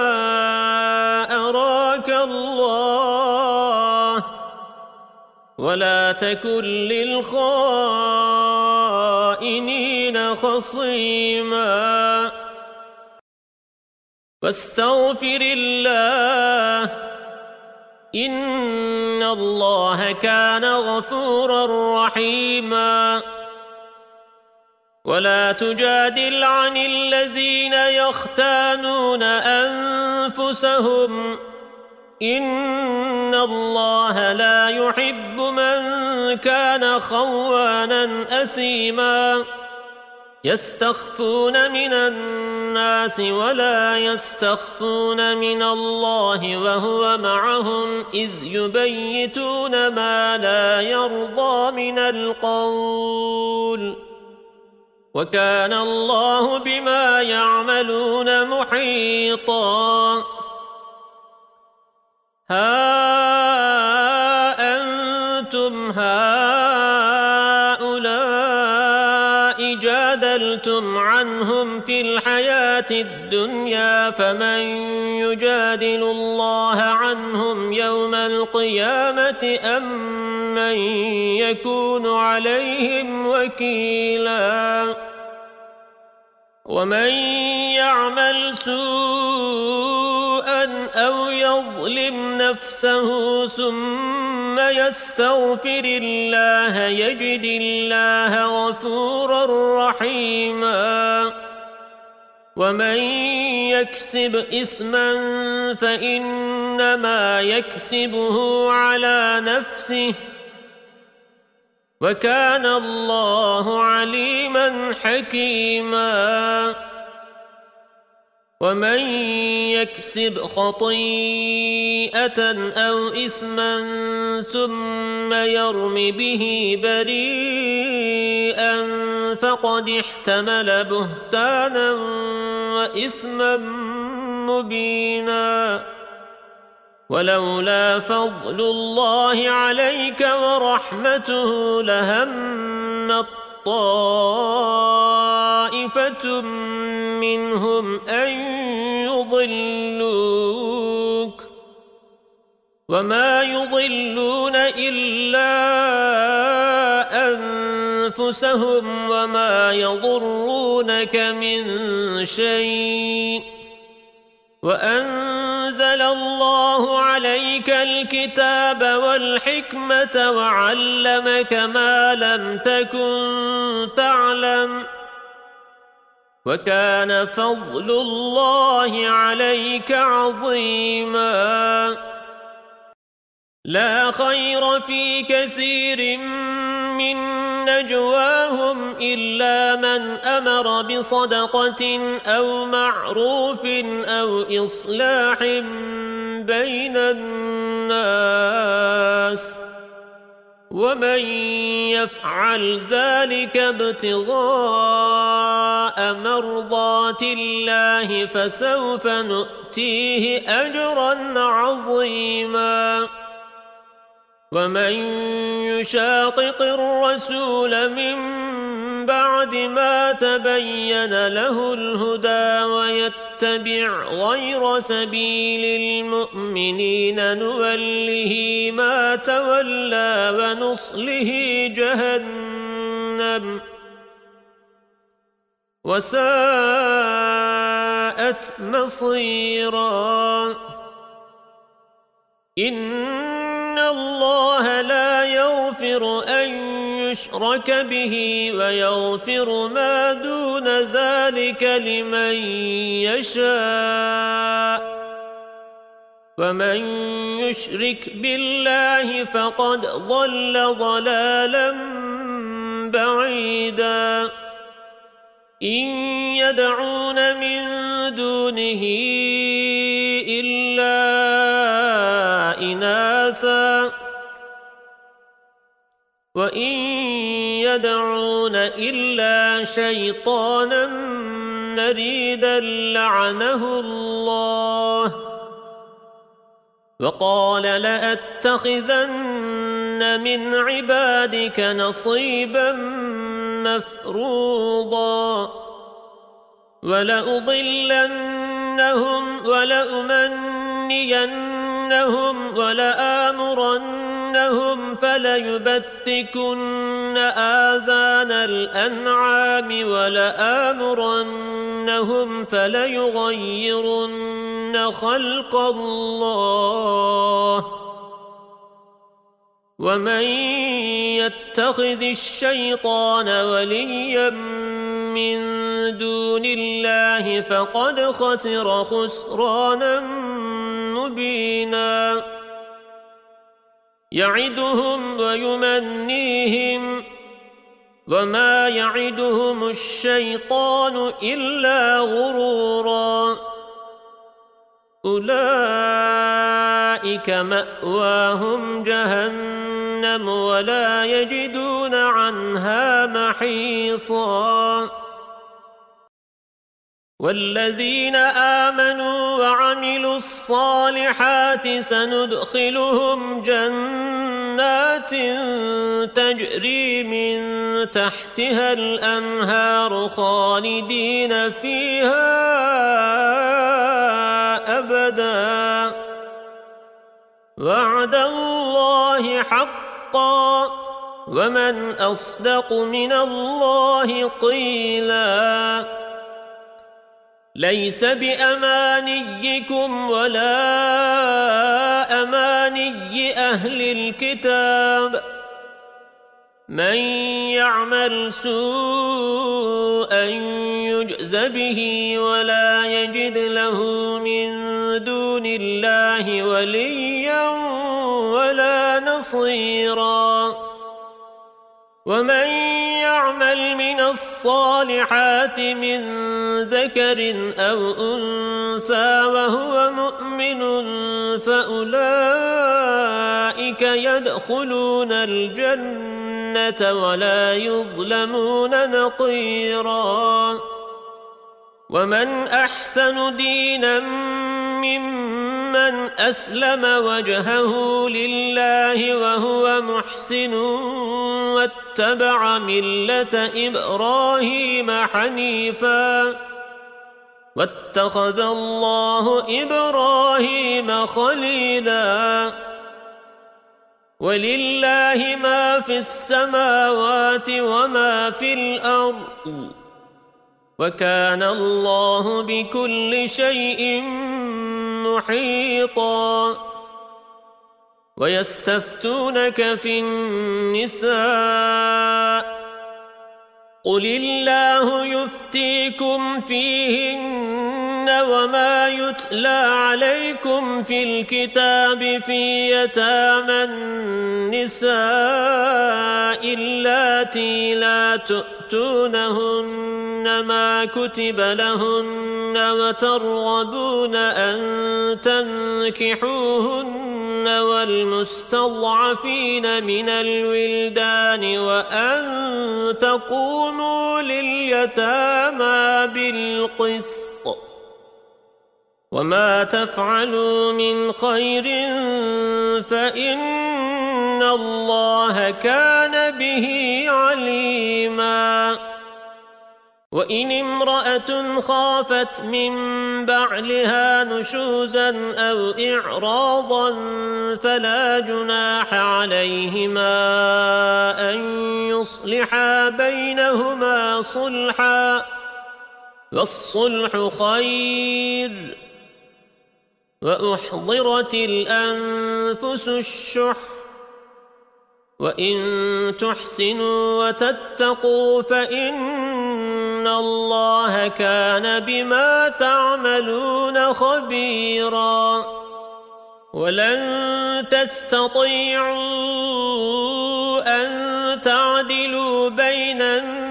أراك الله ولا تكن للخائنين خصيما واستغفر الله إن الله كان غفورا رحيما ولا تجادل عن الذين يختانون أنفسهم إن الله لا يحب من كان خوانا أثيما يستخفون من الناس ولا يستخفون من الله وهو معهم إذ يبيتون ما لا يرضى من القول وكان الله بما يعملون محيطا ها أنتم هؤلاء جادلتم عنهم في الحياة الدنيا فمن يجادل الله عنهم يوم القيامة أم من يكون عليهم وكيلا ومن يعمل سوءا أو يظلم نفسه ثم يستغفر الله يجد الله غفورا رحيما ومن يكسب إثما فإنما يكسبه على نفسه وكان الله عليما حكيما ومن يكسب خطيئة أو إثما ثم يرم به بريئا فقد احتمل بهتانا وإثما مبينا ولولا فضل الله عليك ورحمته لهمت طائفة منهم أن يضلوك وما يضلون إلا أنفسهم وما يضرونك من شيء وأنزل الله عليك الكتاب والحكمة وعلمك ما لم تكن تعلم وكان فضل الله عليك عظيما لا خير في كثير من نجواهم إلا من أمر بصدقة أو معروف أو إصلاح بين الناس ومن يفعل ذلك ابتغاء مرضات الله فسوف نؤتيه أجرا عظيما ومن يشاقق الرسول من بعد ما تبين له الهدى ويتبع غير سبيل المؤمنين نوله ما تولى ونصله جهنم وساءت مصيرا إن الله لا يغفر أن يشرك به ويغفر ما دون ذلك لمن يشاء ومن يشرك بالله فقد ضل ضلالا بعيدا إن يدعون من دونه إلا إناثا وإن يدعون إلا شيطانا مريدا لعنه الله وقال لأتخذن من عبادك نصيبا مفروضا ولأضلنهم ولأمنينهم ولآمرنهم فليبتكن آذان الأنعام ولآمرنهم فليغيرن خلق الله ومن يتخذ الشيطان وليا من دون الله فقد خسر خسرانا مبينا يعدهم ويمنيهم وما يعدهم الشيطان إلا غرورا أولئك مأواهم جهنم ولا يجدون عنها محيصا والذين آمنوا وعملوا الصالحات سندخلهم جنات تجري من تحتها الأنهار خالدين فيها أبدا وعد الله حقا ومن أصدق من الله قيلا ليس بأمانيكم ولا أماني أهل الكتاب من يعمل سوءا يجز به ولا يجد له من دون الله وليا ولا نصيرا ومن يعمل من الصالحات من ذكر أو أنثى وهو مؤمن فأولئك يدخلون الجنة ولا يظلمون نقيرا ومن أحسن دينا ممن أسلم وجهه لله وهو محسن واتبع ملة إبراهيم حنيفا واتخذ الله إبراهيم خليلا ولله ما في السماوات وما في الأرض وكان الله بكل شيء محيطا ويستفتونك في النساء قل الله يفتيكم فيهن وما يتلى عليكم في الكتاب في يتامى النساء اللاتي لا تؤتونهن ما كتب لهن وترغبون أن تنكحوهن والمستضعفين من الولدان وأن تقوموا لليتامى بالقسط وما تفعلوا من خير فإن الله كان به عليما وإن امرأة خافت من بعلها نشوزا أو إعراضا فلا جناح عليهما أن يصلحا بينهما صلحا والصلح خير وأحضرت الأنفس الشح وإن تحسنوا وتتقوا فإن الله كان بما تعملون خبيرا ولن تستطيعوا أن تعدلوا بين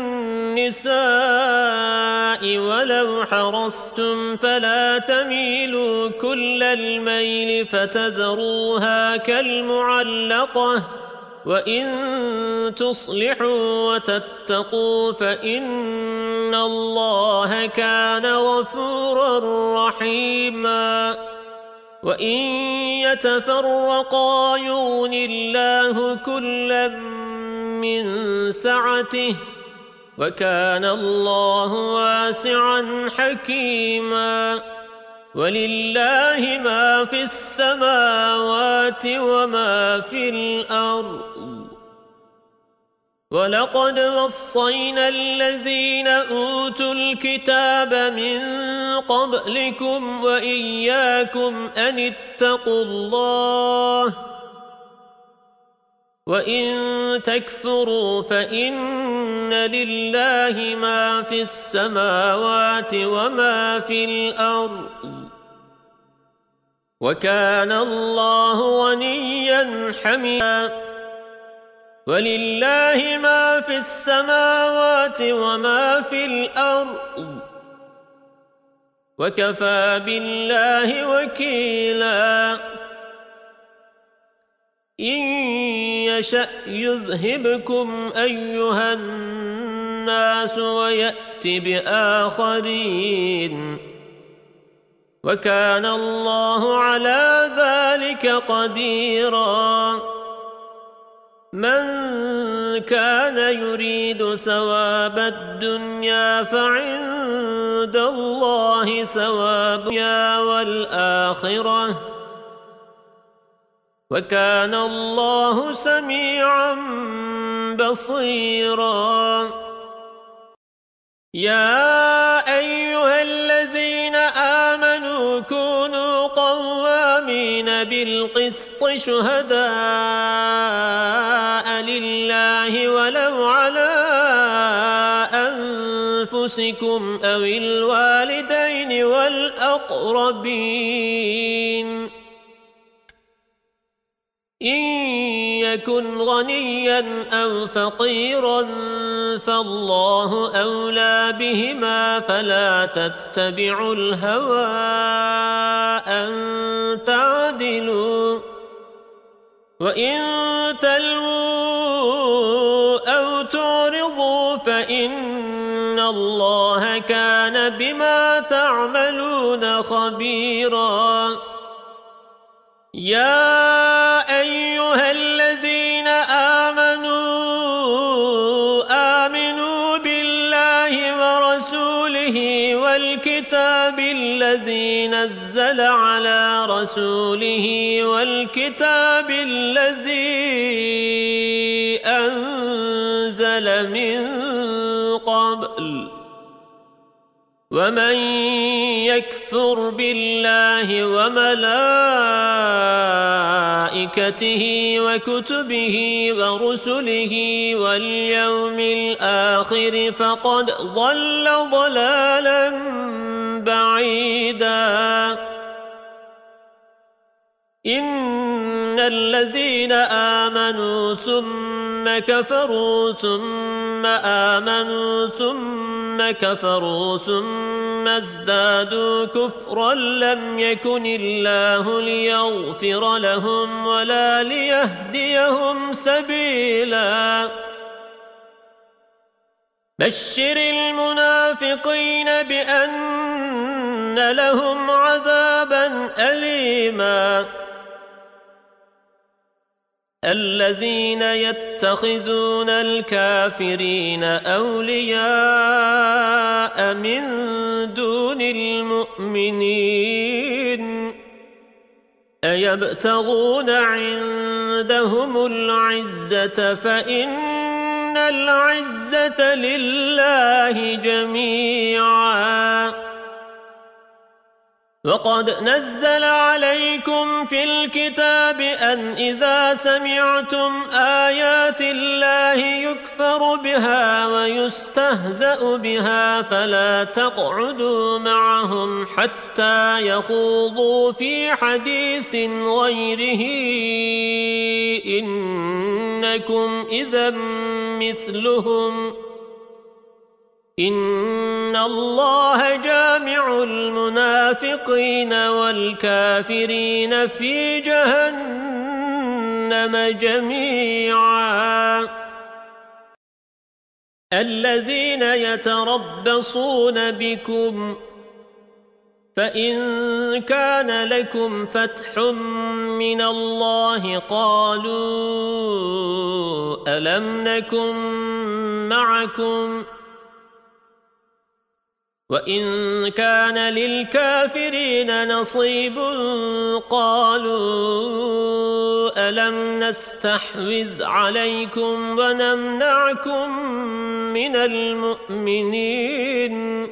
النساء ولو حرصتم فلا تميلوا كل الميل فتذروها كالمعلقة وإن تصلحوا وتتقوا فإن الله كان غفورا رحيما وإن يتفرقا يغن الله كلا من سعته وكان الله واسعا حكيما ولله ما في السماوات وما في الأرض ولقد وصينا الذين أوتوا الكتاب من قبلكم وإياكم أن اتقوا الله وإن تكفروا فإن لله ما في السماوات وما في الأرض وكان الله غنيا حميدا ولله ما في السماوات وما في الأرض وكفى بالله وكيلا إن يشأ يذهبكم أيها الناس ويأت بآخرين وكان الله على ذلك قديرا من كان يريد ثواب الدنيا فعند الله ثواب الدنيا والآخرة وكان الله سميعا بصيرا يا أيها الذين آمنوا كونوا قوامين بالقسط شهداء لله ولو على أنفسكم أو الوالدين والأقربين إن يكن غنيا أو فقيرا فالله أولى بهما فلا تتبعوا الهوى أن تعدلوا وإن تلووا أو تعرضوا فإن الله كان بما تعملون خبيرا يا أيها الذين آمنوا بالله ورسوله والكتاب الذي نزل على رسوله والكتاب الذي أنزل من قبل ومن يكفر بالله وملائكته وكتبه ورسله واليوم الآخر فقد ضل ضلالا بعيدا إن الذين آمنوا ثم كفروا ثم آمنوا ثم كفروا ثم ازدادوا كفرا لم يكن الله ليغفر لهم ولا ليهديهم سبيلا بشر المنافقين بأن لهم عذابا أليما الذين يتخذون الكافرين أولياء من دون المؤمنين أيبتغون عندهم العزة فإن العزة لله جميعا وقد نزل عليكم في الكتاب أن إذا سمعتم آيات الله يكفر بها ويستهزأ بها فلا تقعدوا معهم حتى يخوضوا في حديث غيره إنكم إذا مثلهم إن الله جامع المنافقين والكافرين في جهنم جميعا الذين يتربصون بكم فإن كان لكم فتح من الله قالوا ألم نكن معكم وإن كان للكافرين نصيب قالوا ألم نستحوذ عليكم ونمنعكم من المؤمنين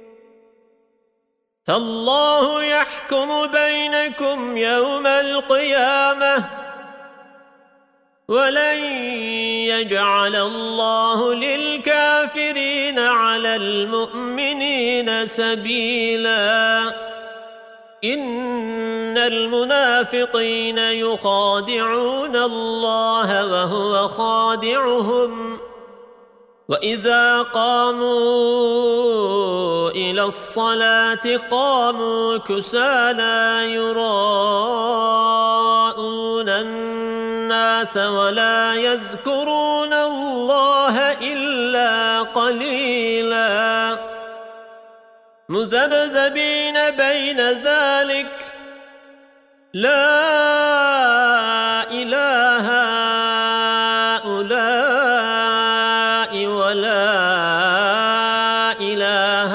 فالله يحكم بينكم يوم القيامة ولن يجعل الله للكافرين على المؤمنين سبيلا إن المنافقين يخادعون الله وهو خادعهم وإذا قاموا إلى الصلاة قاموا كسالى يراءون الناس ولا يذكرون الله إلا قليلا مذبذبين بين ذلك لا إله هؤلاء ولا إله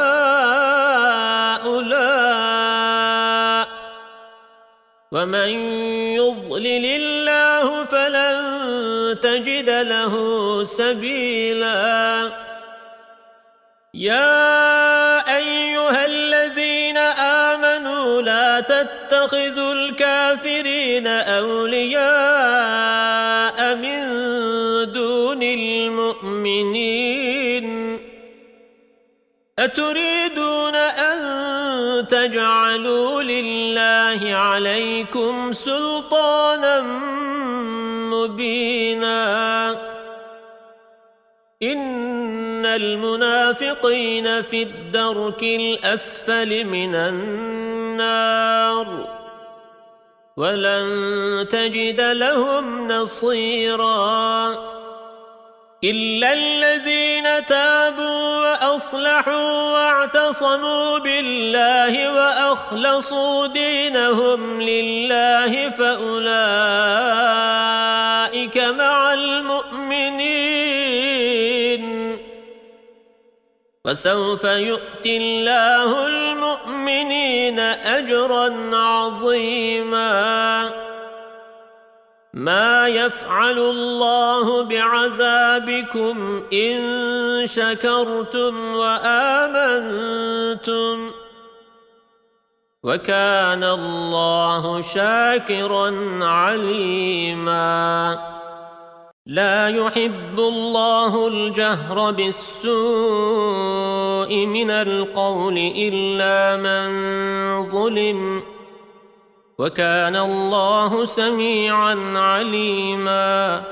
هؤلاء ومن يضلل الله فلن تجد له سبيلا يا أيها الذين آمنوا لا تتخذوا الكافرين أولياء من دون المؤمنين أتريدون أن تجعلوا لله عليكم سلطانا مبينا إن المنافقين في الدرك الأسفل من النار ولن تجد لهم نصيرا إلا الذين تابوا وأصلحوا واعتصموا بالله وأخلصوا دينهم لله فأولئك مع المؤمنين وسوف يؤتي الله المؤمنين أجرا عظيما ما يفعل الله بعذابكم إن شكرتم وآمنتم وكان الله شاكرا عليما لا يحب الله الجهر بالسوء من القول إلا من ظلم وكان الله سميعا عليما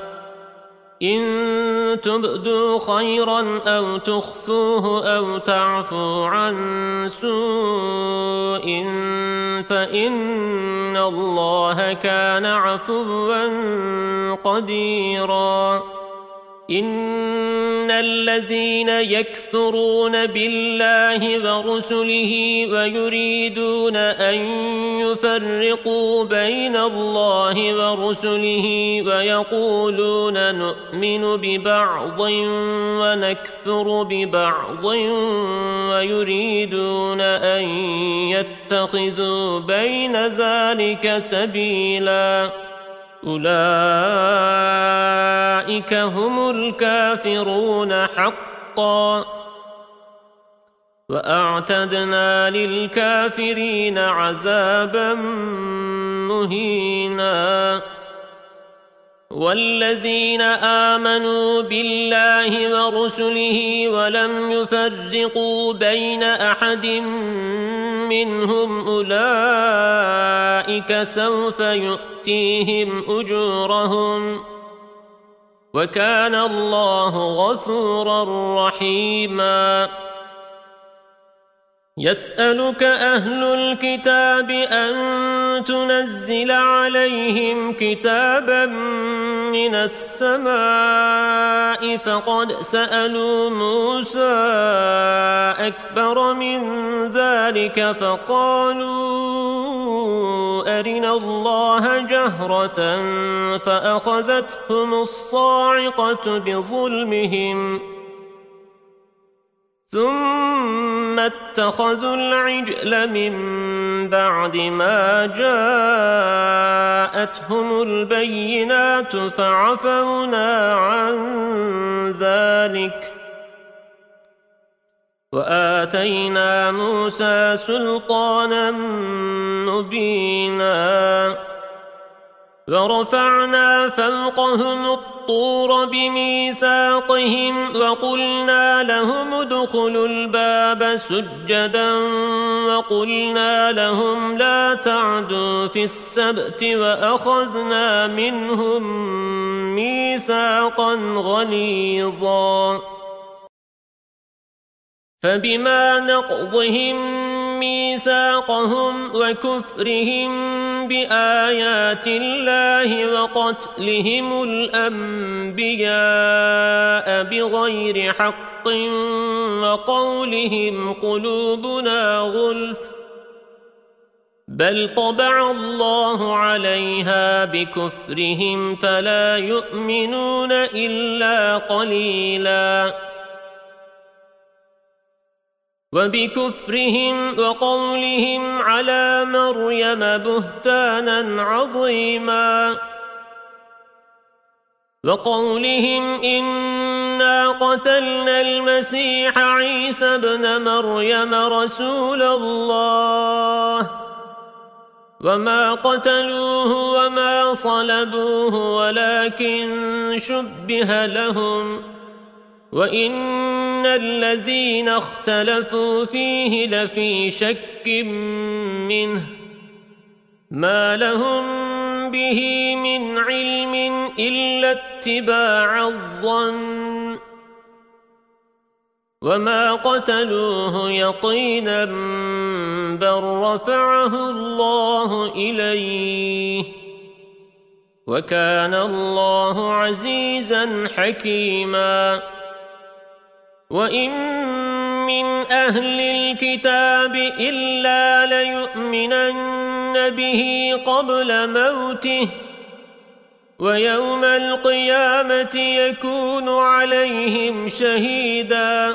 إن تبدوا خيرا أو تخفوه أو تعفوا عن سوء فإن الله كان عفوا قديرا إن الذين يكفرون بالله ورسله ويريدون أن يفرقوا بين الله ورسله ويقولون نؤمن ببعض ونكفر ببعض ويريدون أن يتخذوا بين ذلك سبيلا أولئك هم الكافرون حقا وأعتدنا للكافرين عذابا مهينا والذين آمنوا بالله ورسله ولم يفرقوا بين أحد منهم أولئك سوف يؤتيهم أجورهم وكان الله غفورا رحيما يسألك أهل الكتاب أن تنزل عليهم كتابا من السماء فقد سألوا موسى أكبر من ذلك فقالوا أرنا الله جهرة فأخذتهم الصاعقة بظلمهم ثم اتخذوا العجل من بعد ما جاءتهم البينات فعفونا عن ذلك وآتينا موسى سلطانا مبينا ورفعنا فوقهم الطور بميثاقهم وقلنا لهم ادخلوا الباب سجدا وقلنا لهم لا تعدوا في السبت وأخذنا منهم ميثاقا غليظا فبما نقضهم ميثاقهم وكفرهم بآيات الله وقتلهم الأنبياء بغير حق وقولهم قلوبنا غلف بل طبع الله عليها بكفرهم فلا يؤمنون إلا قليلاً وبكفرهم وقولهم على مريم بهتانا عظيما وقولهم إنا قتلنا المسيح عيسى ابن مريم رسول الله وما قتلوه وما صلبوه ولكن شبه لهم وإن الذين اختلفوا فيه لفي شك منه ما لهم به من علم إلا اتباع الظن وما قتلوه يقينا بل رفعه الله إليه وكان الله عزيزا حكيما وإن من أهل الكتاب إلا ليؤمنن به قبل موته ويوم القيامة يكون عليهم شهيدا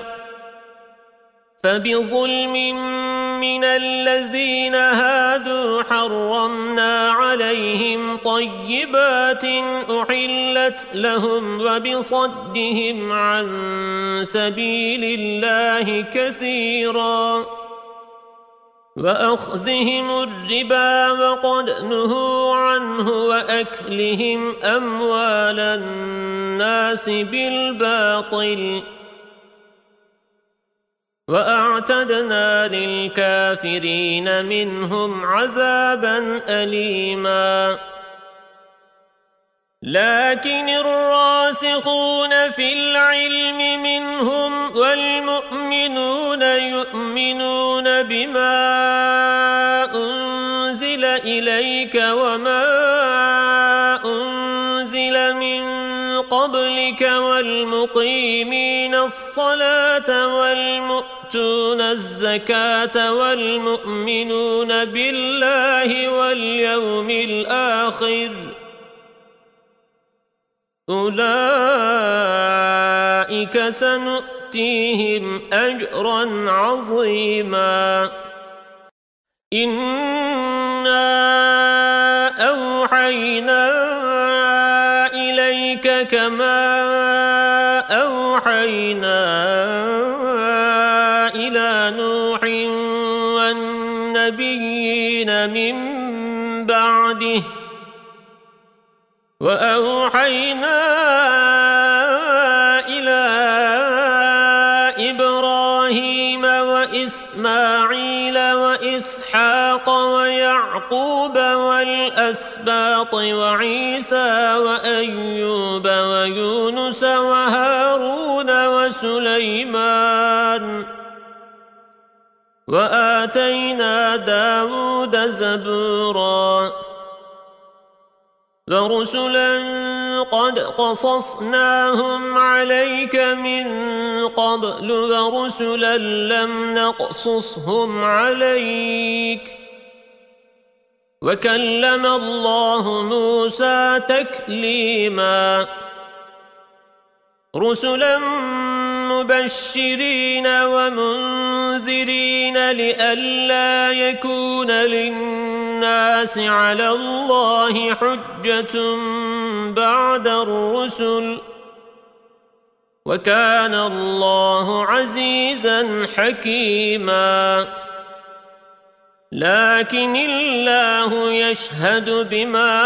فبظلم من الذين هادوا حرمنا عليهم طيبات أحلت لهم وبصدهم عن سبيل الله كثيرا وأخذهم الربا وقد نهوا عنه وأكلهم أموال الناس بالباطل وأعتدنا للكافرين منهم عذابا أليما لكن الراسخون في العلم منهم والمؤمنون يؤمنون بما أنزل إليك وما أنزل من قبلك والمقيمين الصلاة والمؤتون الزكاة والمؤمنون بالله واليوم الآخر أولئك سنؤتيهم أجرا عظيما إنا أوحينا إليك كما أوحينا إلى نوح والنبيين من بعده وأوحينا إلى إبراهيم وإسماعيل وإسحاق ويعقوب والأسباط وعيسى وأيوب ويونس وهارون وسليمان وآتينا داود زبورا ورسلا قد قصصناهم عليك من قبل ورسلا لم نقصصهم عليك وكلم الله موسى تكليما رسلا مبشرين ومنذرين لئلا يكون للناس على الله حجة بعد الرسل وكان الله عزيزا حكيما لكن الله يشهد بما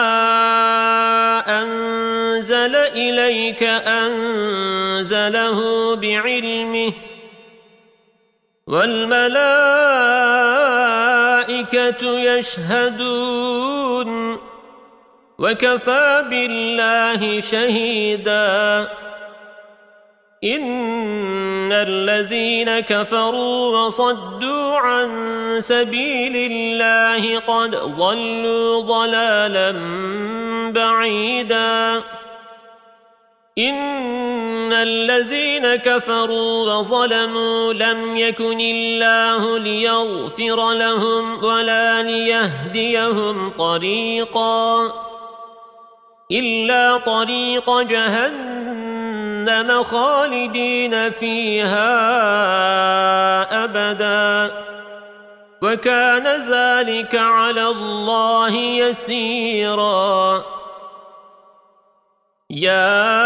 أنزل إليك أنزله بعلمه والملائكة يشهدون وكفى بالله شهيدا إن الذين كفروا وصدوا عن سبيل الله قد ضلوا ضلالا بعيدا إن الذين كفروا وظلموا لم يكن الله ليغفر لهم ولا ليهديهم طريقا إلا طريق جهنم خالدين فيها أبدا وكان ذلك على الله يسيرا يا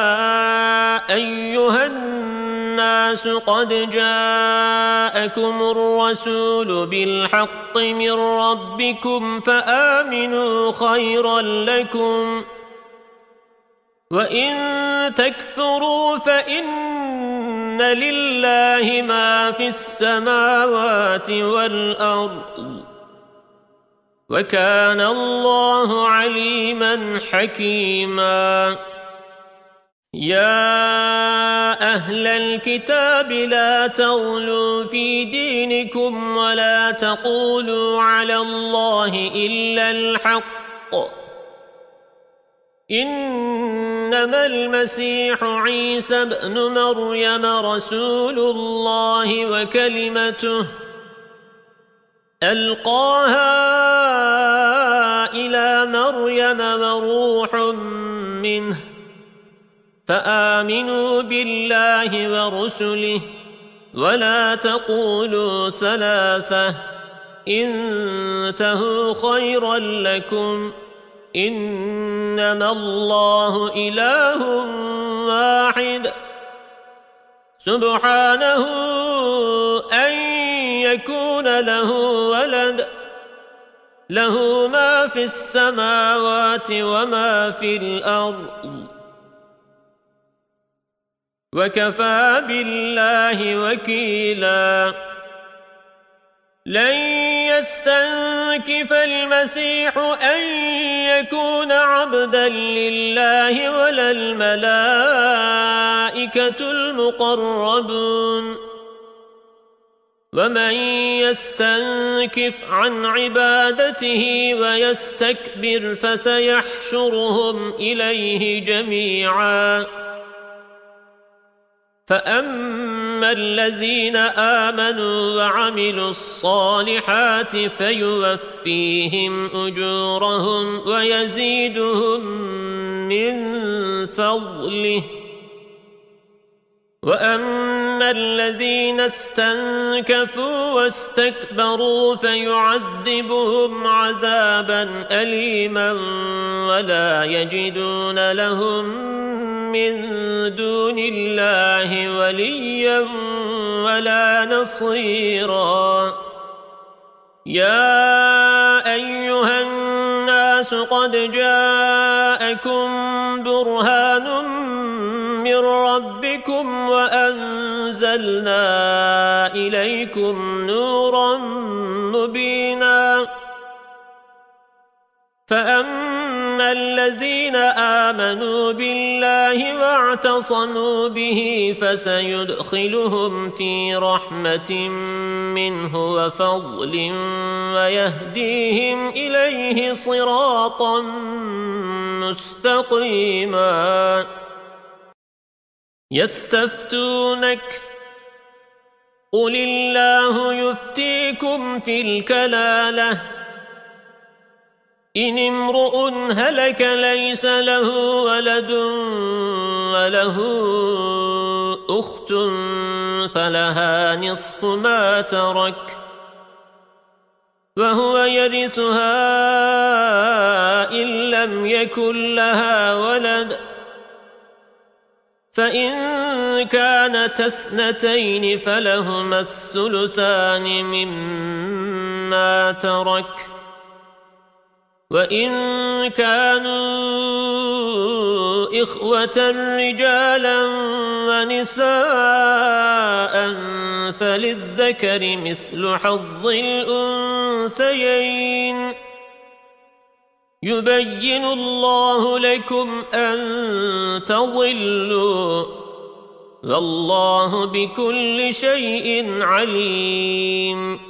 أيها الناس قد جاءكم الرسول بالحق من ربكم فآمنوا خيرا لكم وإن تكفروا فإن لله ما في السماوات والأرض وكان الله عليما حكيما يا أهل الكتاب لا تغلوا في دينكم ولا تقولوا على الله إلا الحق إنما المسيح عيسى ابن مريم رسول الله وكلمته ألقاها إلى مريم وروح منه فآمنوا بالله ورسله ولا تقولوا ثلاثة انتهوا خيرا لكم إنما الله إله واحد سبحانه أن يكون له ولد له ما في السماوات وما في الأرض وكفى بالله وكيلا لن يستنكف المسيح أن يكون عبدا لله ولا الملائكة المقربون ومن يستنكف عن عبادته ويستكبر فسيحشرهم إليه جميعا فأما الذين آمنوا وعملوا الصالحات فيوفيهم أجورهم ويزيدهم من فضله وأما الذين استنكفوا واستكبروا فيعذبهم عذابا أليما ولا يجدون لهم من دون الله وليا ولا نصيرا يا أيها الناس قد جاءكم برهان من ربكم وأنزلنا إليكم نورا مبينا فأما الذين آمنوا بالله واعتصموا به فسيدخلهم في رحمة منه وفضل ويهديهم إليه صراطا مستقيما يستفتونك قل الله يفتيكم في الكلالة إن امرؤ هلك ليس له ولد وله أخت فلها نصف ما ترك وهو يرثها إن لم يكن لها ولد فإن كانت اثنتين فلهما الثلثان مما مما ترك وإن كانوا إخوة رجالا ونساء فللذكر مثل حظ الأنثيين يبين الله لكم أن تضلوا والله بكل شيء عليم